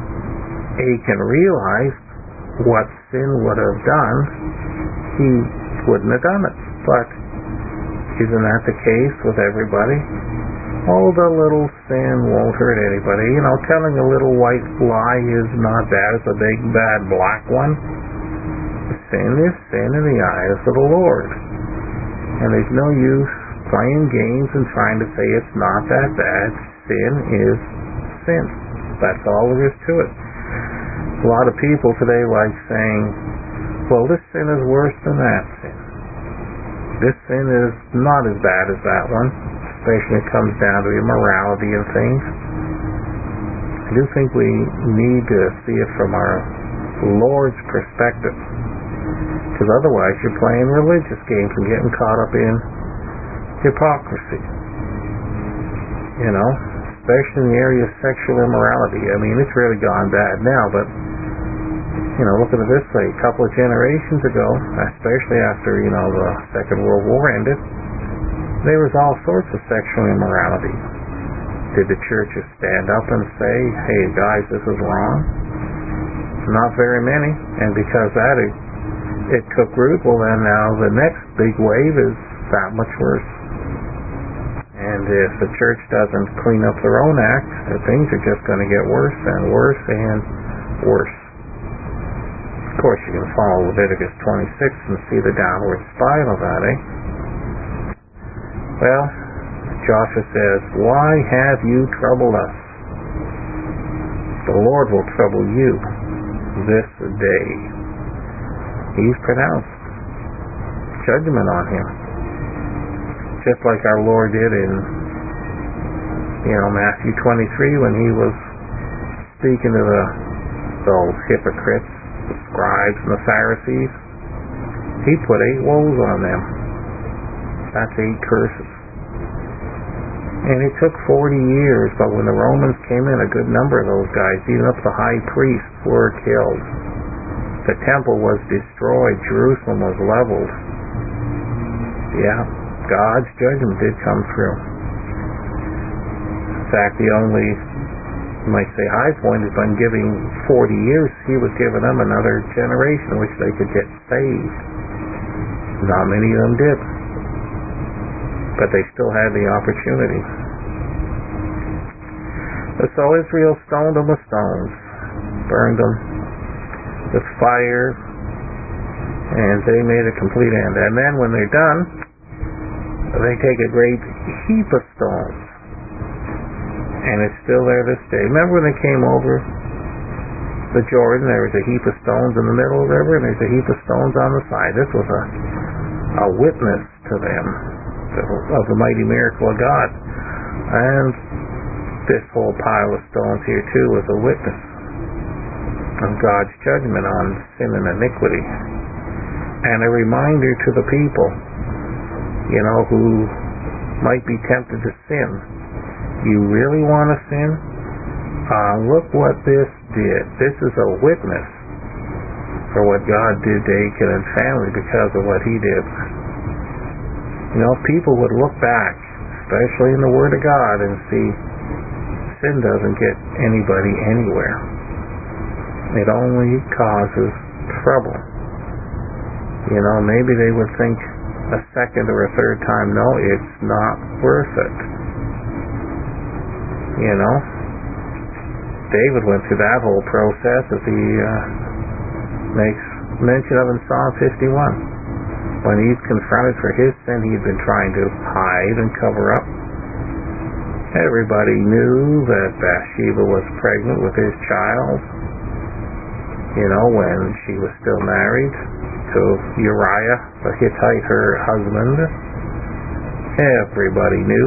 Achan realized what sin would have done, he wouldn't have done it. But isn't that the case with everybody? Oh, the little sin won't hurt anybody. Telling a little white lie is not bad. It's a big, bad black one. Sin is sin in the eyes of the Lord. And there's no use playing games and trying to say it's not that bad. Sin is sin. That's all there is to it. A lot of people today like saying, well, this sin is worse than that sin. This sin is not as bad as that one, especially when it comes down to immorality and things. I do think we need to see it from our Lord's perspective, because otherwise you're playing religious games and getting caught up in hypocrisy. Especially in the area of sexual immorality. I mean, it's really gone bad now, but look at it this way. A couple of generations ago, especially after, the Second World War ended, there was all sorts of sexual immorality. Did the churches stand up and say, hey guys, this is wrong? Not very many. And because that it took root, well then now the next big wave is that much worse. And if the church doesn't clean up their own act, things are just going to get worse and worse and worse. Of course, you can follow Leviticus 26 and see the downward spiral of that, Well, Joshua says, why have you troubled us? The Lord will trouble you this day. He's pronounced judgment on him. Just like our Lord did in, Matthew 23 when he was speaking to those hypocrites, the scribes and the Pharisees. He put 8 woes on them. That's 8 curses. And it took 40 years, but when the Romans came in, a good number of those guys, even up to the high priests, were killed. The temple was destroyed. Jerusalem was leveled. Yeah, God's judgment did come through. In fact, the only, you might say, high point is by giving 40 years, he was giving them another generation in which they could get saved. Not many of them did. But they still had the opportunity. So Israel stoned them with stones, burned them with fire, and they made a complete end. And then when they're done, they take a great heap of stones, and it's still there this day. Remember when they came over the Jordan, there was a heap of stones in the middle of the river, and there's a heap of stones on the side. This was a witness to them of the mighty miracle of God. And this whole pile of stones here too was a witness of God's judgment on sin and iniquity, and a reminder to the people, who might be tempted to sin. You really want to sin? Look what this did. This is a witness for what God did to Achan and family because of what he did. People would look back, especially in the Word of God, and see sin doesn't get anybody anywhere. It only causes trouble. Maybe they would think a second or a third time, no, it's not worth it. David went through that whole process, as he makes mention of in Psalm 51. When he's confronted for his sin, he'd been trying to hide and cover up. Everybody knew that Bathsheba was pregnant with his child, when she was still married to Uriah the Hittite, her husband. Everybody knew.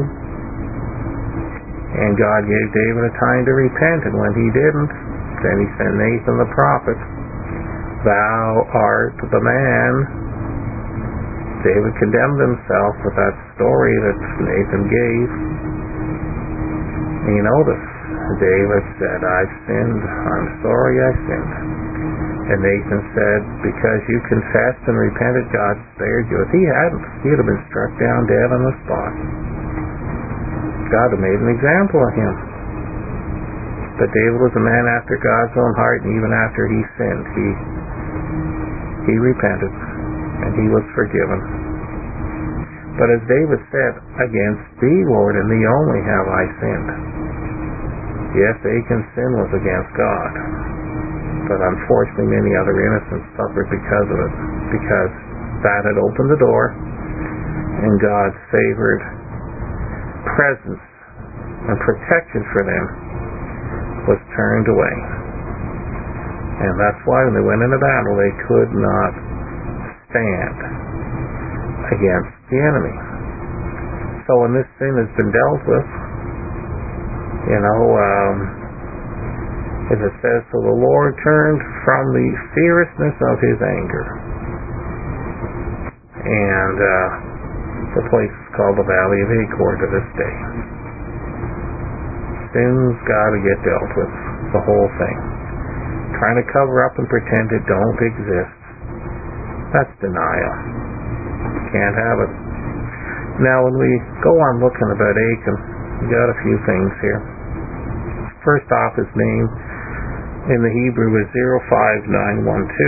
And God gave David a time to repent, and when he didn't, then he sent Nathan the prophet. Thou art the man. David condemned himself with that story that Nathan gave. And you notice, David said, I've sinned. I'm sorry I sinned. And Nathan said, because you confessed and repented, God spared you. If he hadn't, he'd have been struck down dead on the spot. God had made an example of him. But David was a man after God's own heart, and even after he sinned, he repented, and and he was forgiven. But as David said, against thee, Lord, and thee only have I sinned. Yes, Achan's sin was against God, but unfortunately many other innocents suffered because of it, because that had opened the door, and God's favored presence and protection for them was turned away. And that's why when they went into battle, they could not stand against the enemy. So when this sin has been dealt with, as it says, so the Lord turned from the fierceness of his anger. And the place is called the Valley of Achor to this day. Sin's got to get dealt with, the whole thing. Trying to cover up and pretend it don't exist, that's denial. Can't have it. Now when we go on looking about Achan, we got a few things here. First off, his name in the Hebrew is 05912,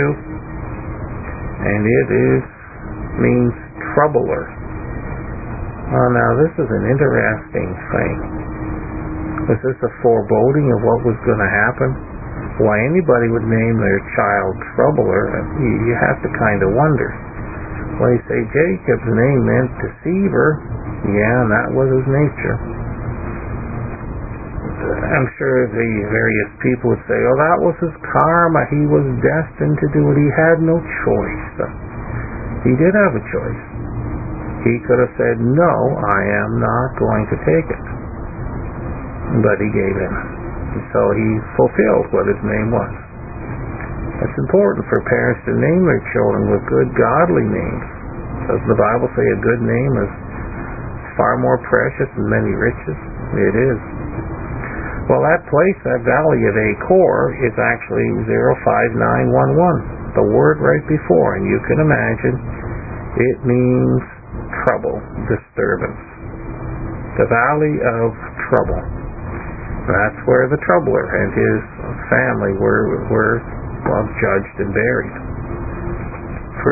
and it means troubler. Now this is an interesting thing. Was this a foreboding of what was going to happen? Why anybody would name their child troubler, you have to kind of wonder. Well, you say Jacob's name meant deceiver. Yeah, and that was his nature. I'm sure the various people would say, oh, that was his karma. He was destined to do it. He had no choice. He did have a choice. He could have said, no, I am not going to take it. But he gave in. So he fulfilled what his name was. It's important for parents to name their children with good, godly names. Doesn't the Bible say a good name is far more precious than many riches? It is. Well, that place, that Valley of Achor, is actually 05911, the word right before, and you can imagine it means trouble, disturbance. The Valley of Trouble. That's where the troubler and his family were judged and buried for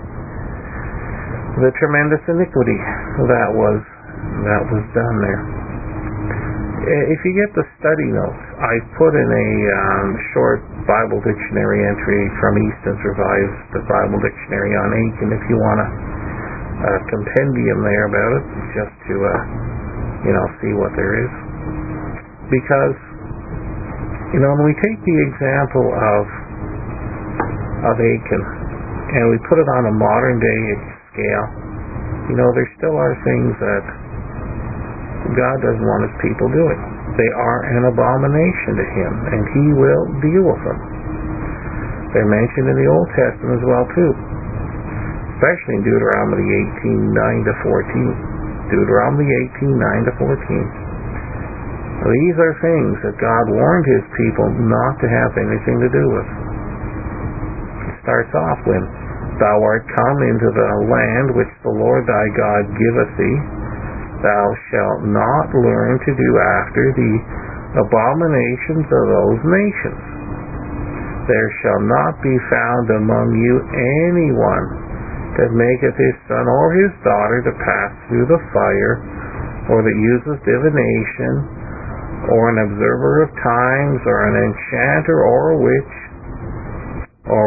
the tremendous iniquity that was done there. If you get the study notes, I put in a short Bible dictionary entry from Easton's Revised Bible Dictionary on Achan, if you want a compendium there about it, just to see what there is. Because when we take the example of Achan and we put it on a modern day scale, there still are things that God doesn't want his people doing. They are an abomination to him, and he will deal with them. They're mentioned in the Old Testament as well too, especially in Deuteronomy 18:9-14. Deuteronomy 18:9-14. These are things that God warned his people not to have anything to do with. It starts off when thou art come into the land which the Lord thy God giveth thee, thou shalt not learn to do after the abominations of those nations. There shall not be found among you anyone that maketh his son or his daughter to pass through the fire, or that uses divination, or an observer of times, or an enchanter, or a witch, or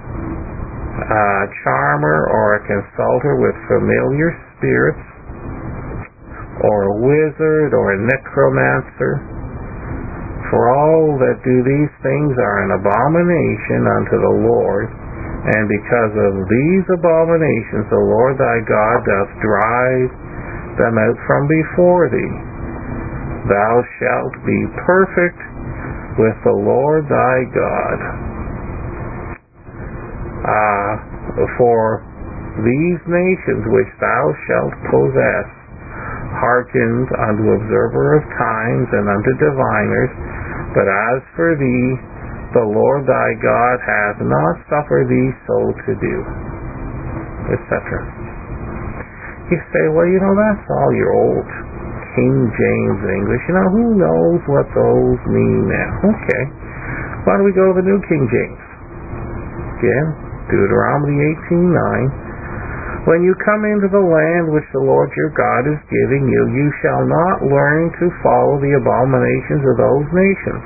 a charmer, or a consulter with familiar spirits, or a wizard, or a necromancer. For all that do these things are an abomination unto the Lord, and because of these abominations the Lord thy God doth drive them out from before thee. Thou shalt be perfect with the Lord thy God. For these nations which thou shalt possess hearkened unto observer of times and unto diviners, but as for thee, the Lord thy God hath not suffered thee so to do, etc. You say, well, that's all your old King James English. Who knows what those mean now? Okay. Why don't we go to the New King James? Again, Deuteronomy 18:9. When you come into the land which the Lord your God is giving you, you shall not learn to follow the abominations of those nations.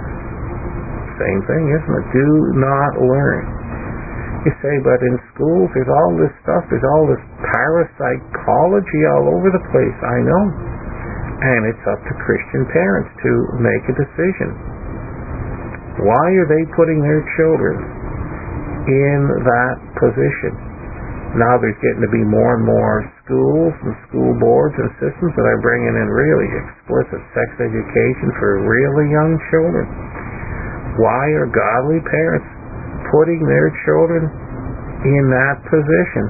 Same thing, isn't it? Do not learn. You say, but in schools there's all this stuff, there's all this parapsychology all over the place. I know. And it's up to Christian parents to make a decision. Why are they putting their children in that position? Now there's getting to be more and more schools and school boards and systems that are bringing in really explicit sex education for really young children. Why are godly parents putting their children in that position?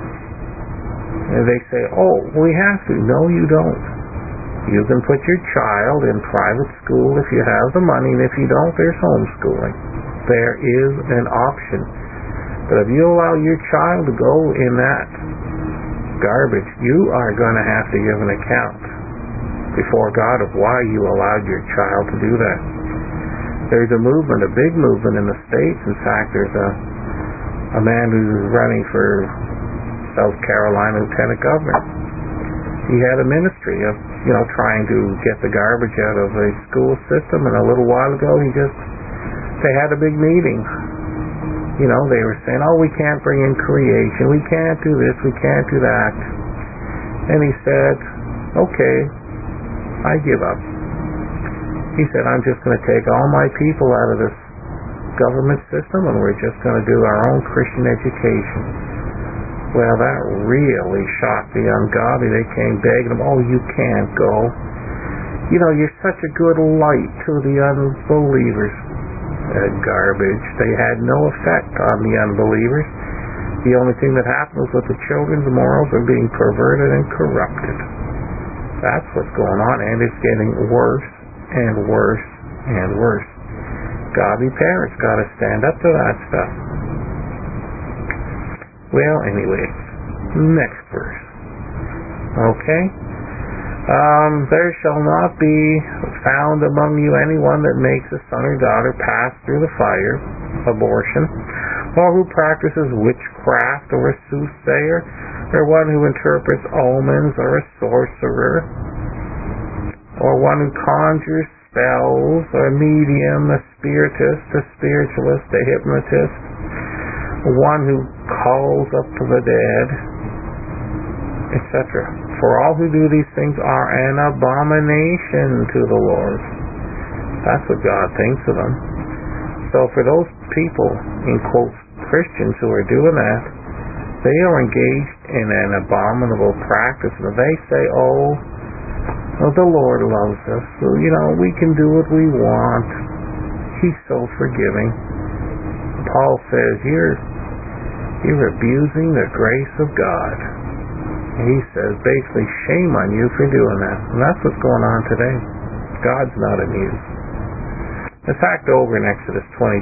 And they say, oh, we have to. No, you don't. You can put your child in private school if you have the money, and if you don't, there's homeschooling. There is an option. But if you allow your child to go in that garbage, you are going to have to give an account before God of why you allowed your child to do that. There's a movement, a big movement in the States. In fact, there's a man who's running for South Carolina lieutenant governor. He had a ministry of, trying to get the garbage out of the school system, and a little while ago they had a big meeting. They were saying, oh, we can't bring in creation, we can't do this, we can't do that. And he said, okay, I give up. He said, I'm just going to take all my people out of this government system, and we're just going to do our own Christian education. Well, that really shocked the ungodly. They came begging him, oh, you can't go. You're such a good light to the unbelievers. Garbage. They had no effect on the unbelievers. The only thing that happened was that the children's morals are being perverted and corrupted. That's what's going on, and it's getting worse and worse and worse. Godly parents got to stand up to that stuff. Well, anyway, next verse. Okay? There shall not be found among you anyone that makes a son or daughter pass through the fire, abortion, or who practices witchcraft, or a soothsayer, or one who interprets omens, or a sorcerer, or one who conjures spells, or a medium, a spiritist, a spiritualist, a hypnotist, one who calls up to the dead, etc. For all who do these things are an abomination to the Lord. That's what God thinks of them. So for those people, in quotes, Christians who are doing that, they are engaged in an abominable practice. And they say, oh, the Lord loves us. So, we can do what we want. He's so forgiving. Paul says, you're abusing the grace of God. He says, basically, shame on you for doing that. And that's what's going on today. God's not amused. In fact, over in Exodus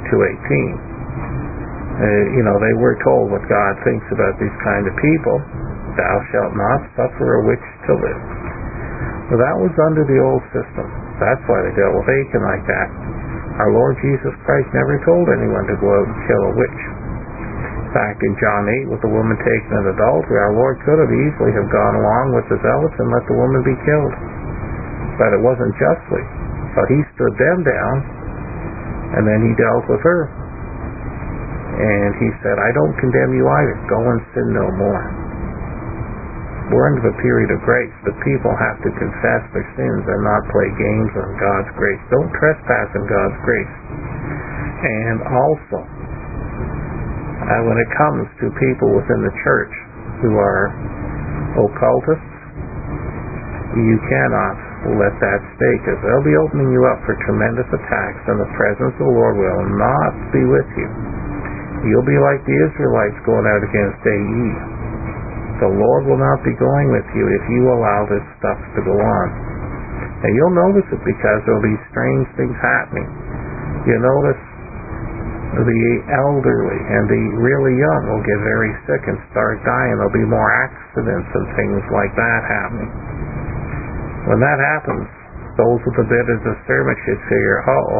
22:18, they were told what God thinks about these kind of people. Thou shalt not suffer a witch to live. Well, that was under the old system. That's why they dealt with Achan like that. Our Lord Jesus Christ never told anyone to go out and kill a witch. In fact, in John 8, with the woman taken in adultery, our Lord could have easily have gone along with the zealots and let the woman be killed. But it wasn't justly. So he stood them down, and then he dealt with her. And he said, I don't condemn you either. Go and sin no more. We're into the period of grace, but people have to confess their sins and not play games on God's grace. Don't trespass in God's grace. And also, when it comes to people within the church who are occultists, you cannot let that stay, because they'll be opening you up for tremendous attacks, and the presence of the Lord will not be with you. You'll be like the Israelites going out against Ai. The Lord will not be going with you if you allow this stuff to go on. And you'll notice it because there'll be strange things happening. You'll notice the elderly and the really young will get very sick and start dying. There'll be more accidents and things like that happening. When that happens, those with the bit of discernment should figure,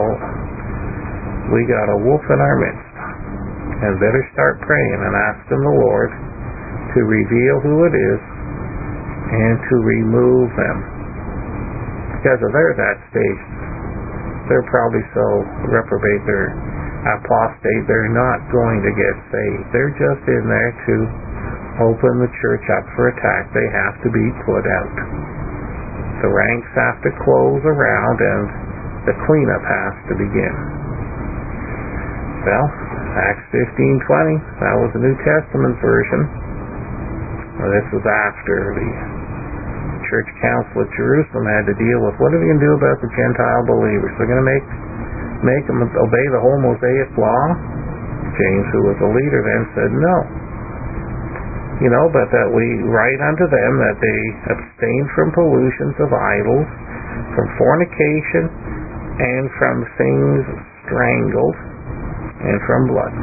we got a wolf in our midst, and better start praying and asking the Lord to reveal who it is and to remove them. Because if they're at that stage, they're probably so reprobate, they're apostate, they're not going to get saved. They're just in there to open the church up for attack. They have to be put out. The ranks have to close around and the cleanup has to begin. Well, Acts 15:20, that was the New Testament version. Well, this was after the Church Council at Jerusalem had to deal with what are we going to do about the Gentile believers? They're going to make them obey the whole Mosaic law? James, who was a leader then, said no. But that we write unto them that they abstain from pollutions of idols, from fornication, and from things strangled, and from blood.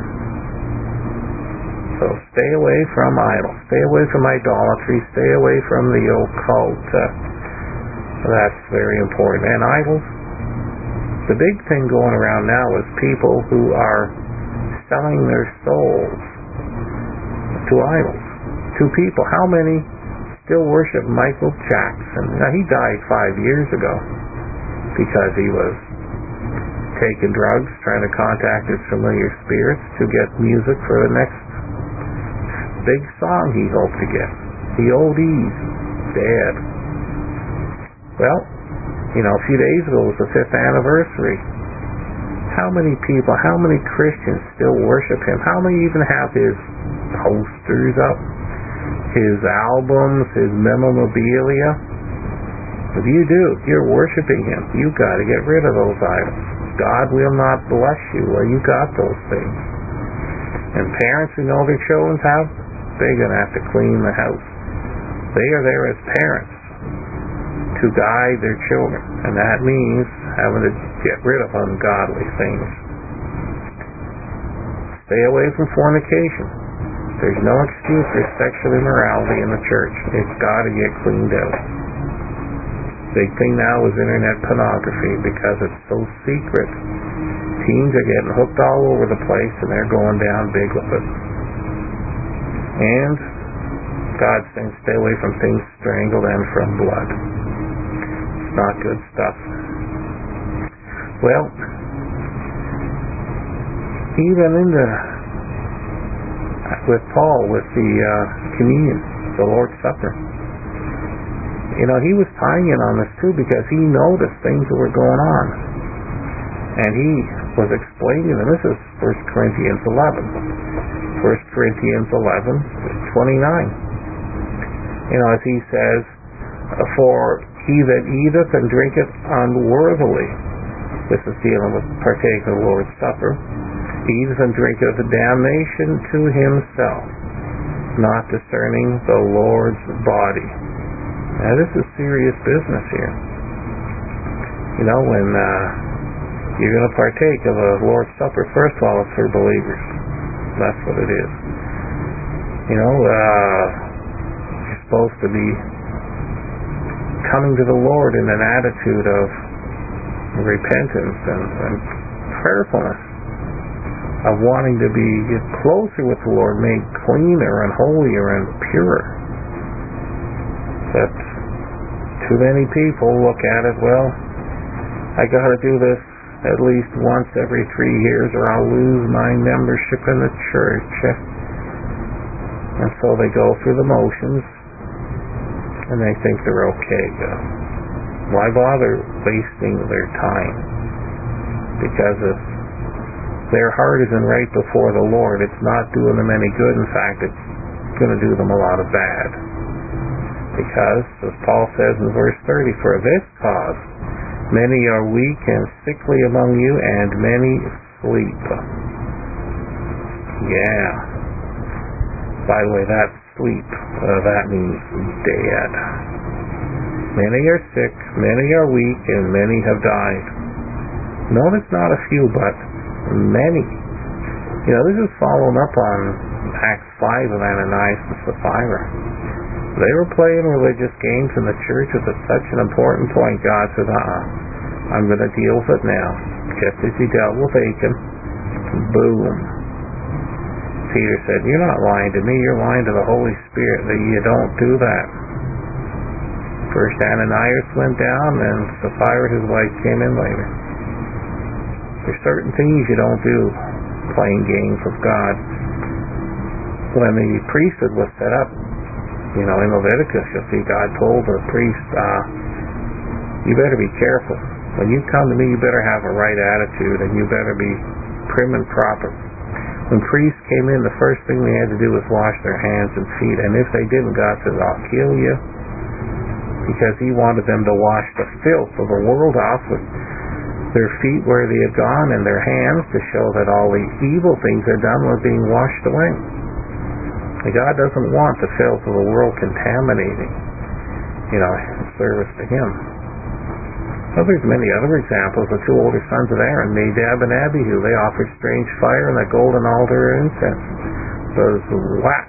So stay away from idols, stay away from idolatry, stay away from the occult. That's very important. And idols, the big thing going around now is people who are selling their souls to idols, to people. How many still worship Michael Jackson? Now, he died 5 years ago because he was taking drugs, trying to contact his familiar spirits to get music for the next big song he hoped to get. The ODs, dead. Well, a few days ago was the 5th anniversary. How many people, how many Christians still worship him? How many even have his posters up, his albums, his memorabilia? If you do, you're worshiping him. You've got to get rid of those idols. God will not bless you while you got those things. And parents who know their children have, they're going to have to clean the house. They are there as parents to guide their children, and that means having to get rid of ungodly things. Stay away from fornication. There's no excuse for sexual immorality in the church. It's got to get cleaned out. Big thing now is internet pornography because it's so secret. Teens are getting hooked all over the place and they're going down big with it. And God's saying stay away from things strangled and from blood. It's not good stuff. Well, even with Paul, with the communion, the Lord's Supper, he was tying in on this too because he noticed things that were going on. And he was explaining, and this is 1 Corinthians 11. 1 Corinthians 11:29. As he says, for he that eateth and drinketh unworthily, this is dealing with partaking of the Lord's Supper, eateth and drinketh damnation to himself, not discerning the Lord's body. Now this is serious business here. When you're going to partake of the Lord's Supper, first of all, it's for believers. That's what it is. You're supposed to be coming to the Lord in an attitude of repentance and prayerfulness, of wanting to be closer with the Lord, made cleaner and holier and purer. But too many people look at it, well, I got to do this at least once every 3 years or I'll lose my membership in the church. And so they go through the motions and they think they're okay. Why bother wasting their time? Because if their heart isn't right before the Lord, it's not doing them any good. In fact, it's going to do them a lot of bad. Because, as Paul says in verse 30, for this cause many are weak and sickly among you, and many sleep. Yeah. By the way, that sleep, that means dead. Many are sick, many are weak, and many have died. Notice not a few, but many. This is following up on Acts 5 of Ananias and Sapphira. They were playing religious games in the church. It was such an important point. God said, I'm going to deal with it now. Just as he dealt with Achan. Boom. Peter said, "You're not lying to me, you're lying to the Holy Spirit that you don't do that." First Ananias went down, and Sapphira, his wife, came in later. There's certain things you don't do playing games with God. When the priesthood was set up, in Leviticus, you'll see God told the priest, you better be careful. When you come to me, you better have a right attitude, and you better be prim and proper. When priests came in, the first thing they had to do was wash their hands and feet, and if they didn't, God says, "I'll kill you," because he wanted them to wash the filth of the world off with their feet where they had gone, and their hands to show that all the evil things they'd done were being washed away. And God doesn't want the filth of the world contaminating, service to him. Well, there's many other examples. The two older sons of Aaron, Nadab and Abihu, they offered strange fire on the golden altar of incense. Those whack,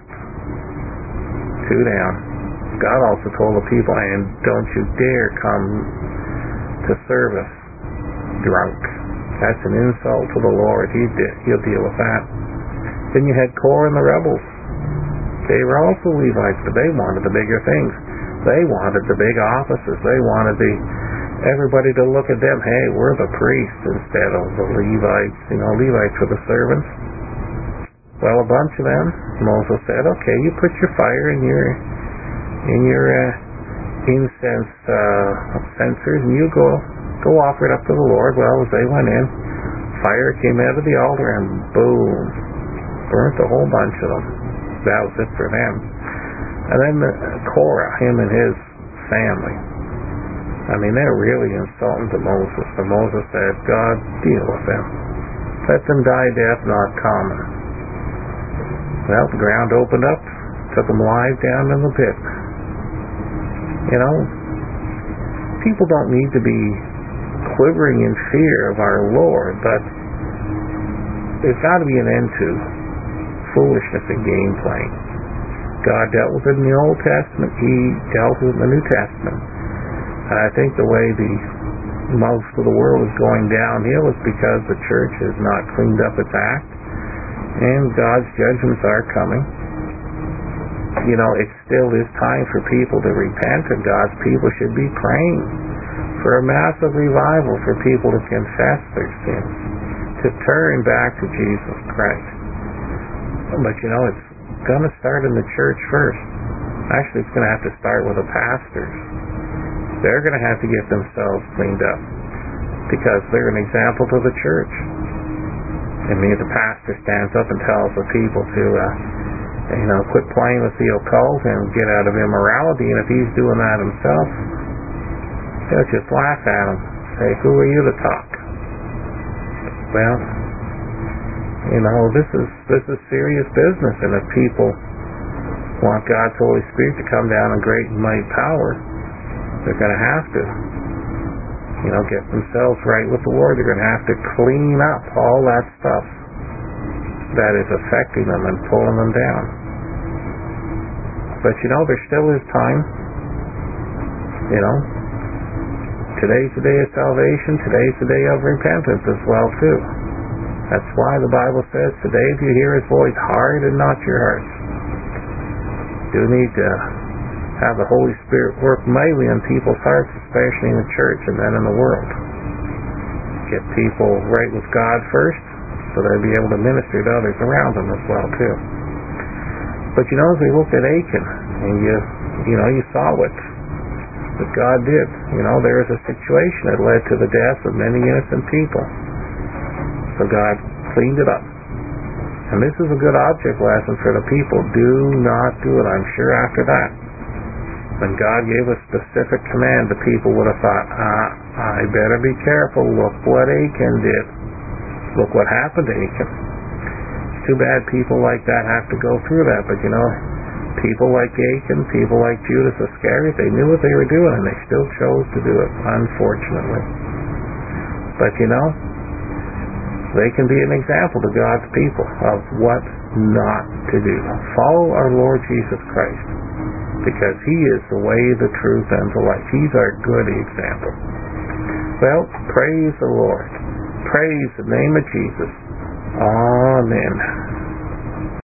2 down. God also told the people, "And don't you dare come to service drunk." That's an insult to the Lord. He'll deal with that. Then you had Korah and the rebels. They were also Levites, but they wanted the bigger things. They wanted the big offices. They wanted everybody to look at them. Hey, we're the priests instead of the Levites. Levites were the servants. Well, a bunch of them, Moses said, "Okay, you put your fire in your incense censers, and you go offer it up to the Lord." Well, as they went in, fire came out of the altar, and boom, burnt a whole bunch of them. That was it for them. And then Korah, him and his family. They're really insulting to Moses. So Moses said, "God, deal with them. Let them die death not common." Well, the ground opened up, took them live down in the pit. People don't need to be quivering in fear of our Lord, but there's got to be an end to foolishness and game playing. God dealt with it in the Old Testament. He dealt with it in the New Testament. I think the way most of the world is going downhill is because the church has not cleaned up its act, and God's judgments are coming. It still is time for people to repent, and God's people should be praying for a massive revival, for people to confess their sins, to turn back to Jesus Christ. But it's going to start in the church first. Actually, it's going to have to start with the pastors. They're going to have to get themselves cleaned up, because they're an example to the church. The pastor stands up and tells the people to quit playing with the occult and get out of immorality, and if he's doing that himself, they'll just laugh at him, say, "Who are you to talk?" Well, this is serious business, and if people want God's Holy Spirit to come down in great and mighty power, they're going to have to, get themselves right with the Lord. They're going to have to clean up all that stuff that is affecting them and pulling them down. But there still is time. Today's the day of salvation. Today's the day of repentance as well too. That's why the Bible says, "Today if you hear his voice, harden not your hearts." You need to have the Holy Spirit work mightily in people's hearts, especially in the church and then in the world. Get people right with God first, so they'll be able to minister to others around them as well too. But as we looked at Achan, and you saw what God did. There was a situation that led to the death of many innocent people. So God cleaned it up. And this is a good object lesson for the people. Do not do it. I'm sure after that, when God gave a specific command, the people would have thought, I better be careful. Look what Achan did. Look what happened to Achan. It's too bad people like that have to go through that. But people like Achan, people like Judas Iscariot, they knew what they were doing, and they still chose to do it, unfortunately. But they can be an example to God's people of what not to do. Follow our Lord Jesus Christ, because He is the way, the truth, and the life. He's our good example. Well, praise the Lord. Praise the name of Jesus. Amen.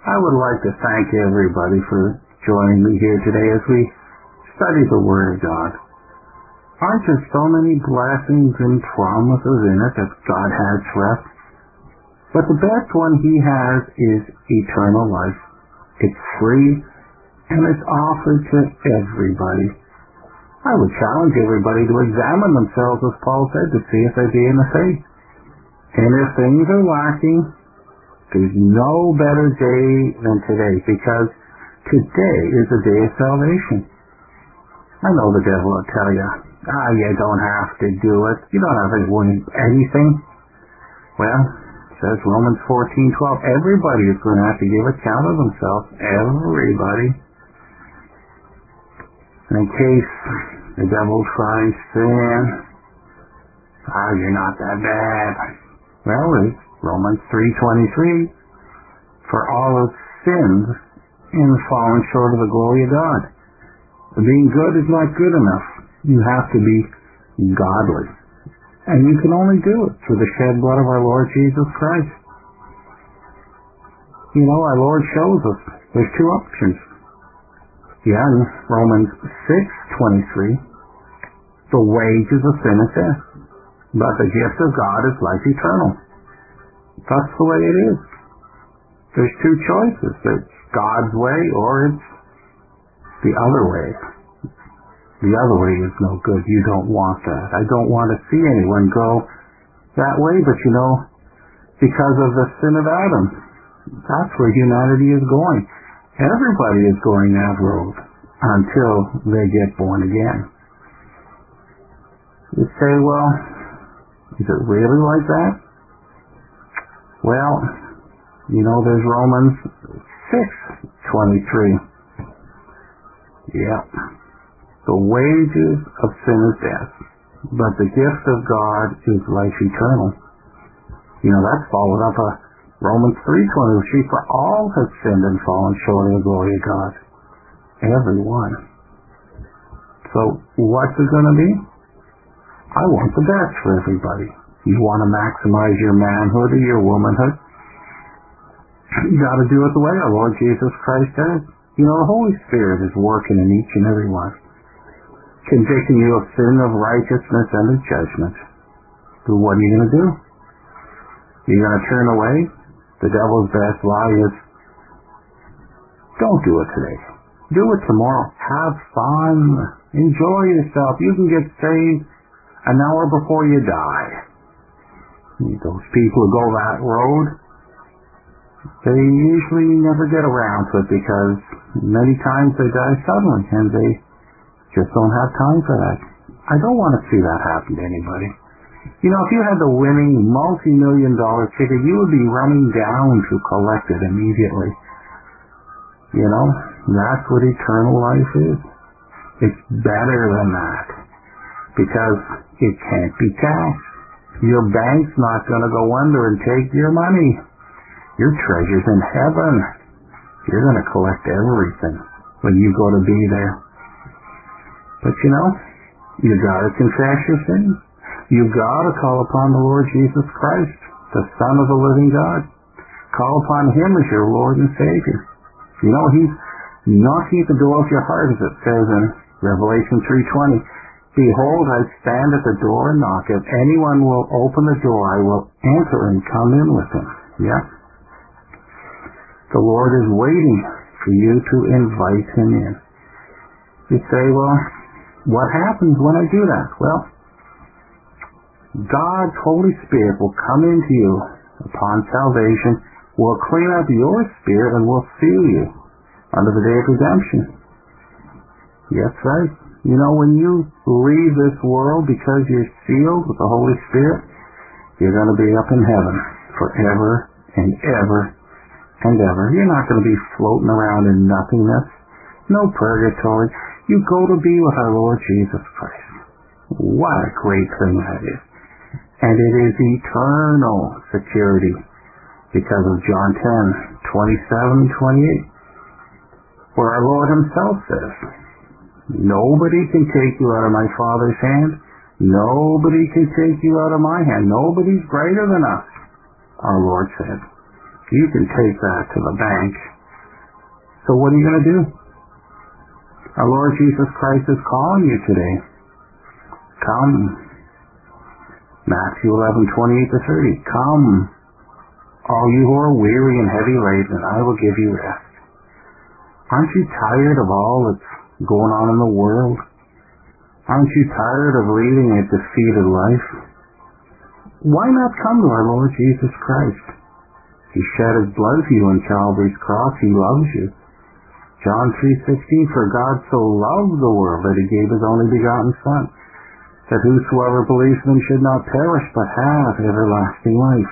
I would like to thank everybody for joining me here today as we study the Word of God. Aren't there so many blessings and promises in it that God has for us? But the best one He has is eternal life. It's free and it's offered to everybody. I would challenge everybody to examine themselves, as Paul said, to see if they be in the faith. And if things are lacking, there's no better day than today, because today is the day of salvation. I know the devil will tell you, you don't have to do it. You don't have to win anything. Well, it says Romans 14:12, everybody is going to have to give account of themselves. Everybody. And in case the devil tries saying, you're not that bad. Well, it's Romans 3:23, for all have sinned and fallen short of the glory of God. Being good is not good enough. You have to be godly. And you can only do it through the shed blood of our Lord Jesus Christ. You know, our Lord shows us there's two options. Yeah, in Romans 6:23, the wages of sin is death, but the gift of God is life eternal. That's the way it is. There's two choices. It's God's way or it's the other way. The other way is no good. You don't want that. I don't want to see anyone go that way, but you know, because of the sin of Adam, that's where humanity is going. Everybody is going that road until they get born again. You say, well, is it really like that? Well, you know, there's Romans 6:23. Yep. The wages of sin is death, but the gift of God is life eternal. You know, that's followed up by Romans 3:23, for all have sinned and fallen short of the glory of God. Everyone. So, what's it going to be? I want the best for everybody. You want to maximize your manhood or your womanhood? You got to do it the way our Lord Jesus Christ does. You know, the Holy Spirit is working in each and every one, convicting you of sin, of righteousness, and of judgment. So what are you going to do? You're going to turn away? The devil's best lie is, don't do it today. Do it tomorrow. Have fun. Enjoy yourself. You can get saved an hour before you die. Those people who go that road, they usually never get around to it because many times they die suddenly and they just don't have time for that. I don't want to see that happen to anybody. You know, if you had the winning multi-million-dollar ticket, you would be running down to collect it immediately. You know, that's what eternal life is. It's better than that because it can't be taxed. Your bank's not going to go under and take your money. Your treasure's in heaven. You're going to collect everything when you go to be there. But you know, you got to confess your sins. You got to call upon the Lord Jesus Christ, the Son of the living God. Call upon Him as your Lord and Savior. You know, He's knocking at the door of your heart, as it says in Revelation 3:20. Behold, I stand at the door and knock. If anyone will open the door, I will enter and come in with him. Yeah. The Lord is waiting for you to invite Him in. You say, well, what happens when I do that? Well, God's Holy Spirit will come into you upon salvation, will clean up your spirit, and will seal you under the day of redemption. Yes, right. You know, when you leave this world because you're sealed with the Holy Spirit, you're going to be up in heaven forever and ever and ever. You're not going to be floating around in nothingness. No purgatory. You go to be with our Lord Jesus Christ. What a great thing that is. And it is eternal security because of John 10:27-28, where our Lord Himself says, nobody can take you out of my Father's hand. Nobody can take you out of my hand. Nobody's greater than us, our Lord said. You can take that to the bank So what are you going to do? Our Lord Jesus Christ is calling you today. Come. Matthew 11:28-30. Come, all you who are weary and heavy laden, and I will give you rest. Aren't you tired of all that's going on in the world? Aren't you tired of leading a defeated life? Why not come to our Lord Jesus Christ? He shed his blood for you on Calvary's cross. He loves you. John 3:16, for God so loved the world that he gave his only begotten Son, that whosoever believes in him should not perish but have everlasting life.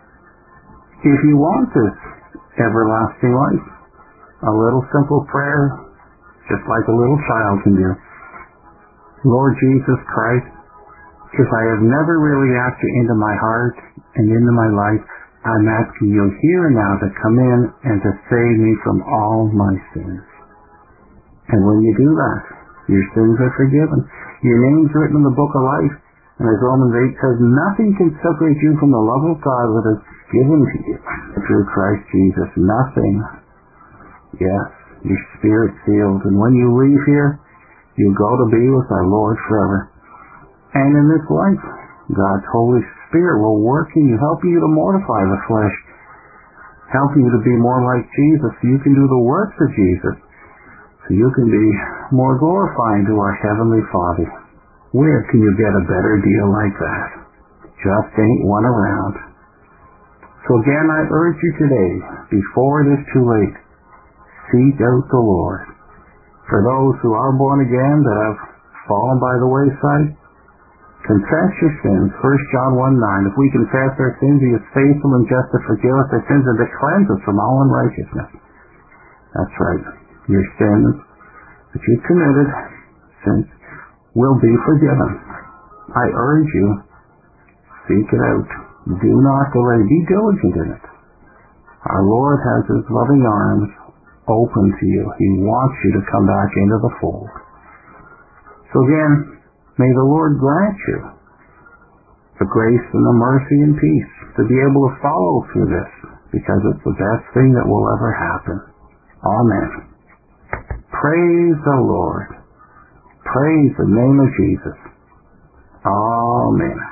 If you want this everlasting life, a little simple prayer, just like a little child can do. Lord Jesus Christ, if I have never really asked you into my heart and into my life, I'm asking you here and now to come in and to save me from all my sins. And when you do that, your sins are forgiven. Your name's written in the book of life. And as Romans 8 says, nothing can separate you from the love of God that is given to you through Christ Jesus. Nothing. Yes, your spirit sealed. And when you leave here, you go to be with our Lord forever. And in this life, God's Holy Spirit will work in you, helping you to mortify the flesh, helping you to be more like Jesus so you can do the works of Jesus, so you can be more glorifying to our Heavenly Father. Where can you get a better deal like that? Just ain't one around. So again, I urge you today, before it is too late, seek out the Lord. For those who are born again that have fallen by the wayside, confess your sins. 1 John 1:9. If we confess our sins, he is faithful and just to forgive us our sins and to cleanse us from all unrighteousness. That's right. Your sins that you committed, sins, will be forgiven. I urge you, seek it out. Do not delay. Be diligent in it. Our Lord has his loving arms open to you. He wants you to come back into the fold. So again, may the Lord grant you the grace and the mercy and peace to be able to follow through this, because it's the best thing that will ever happen. Amen. Praise the Lord. Praise the name of Jesus. Amen.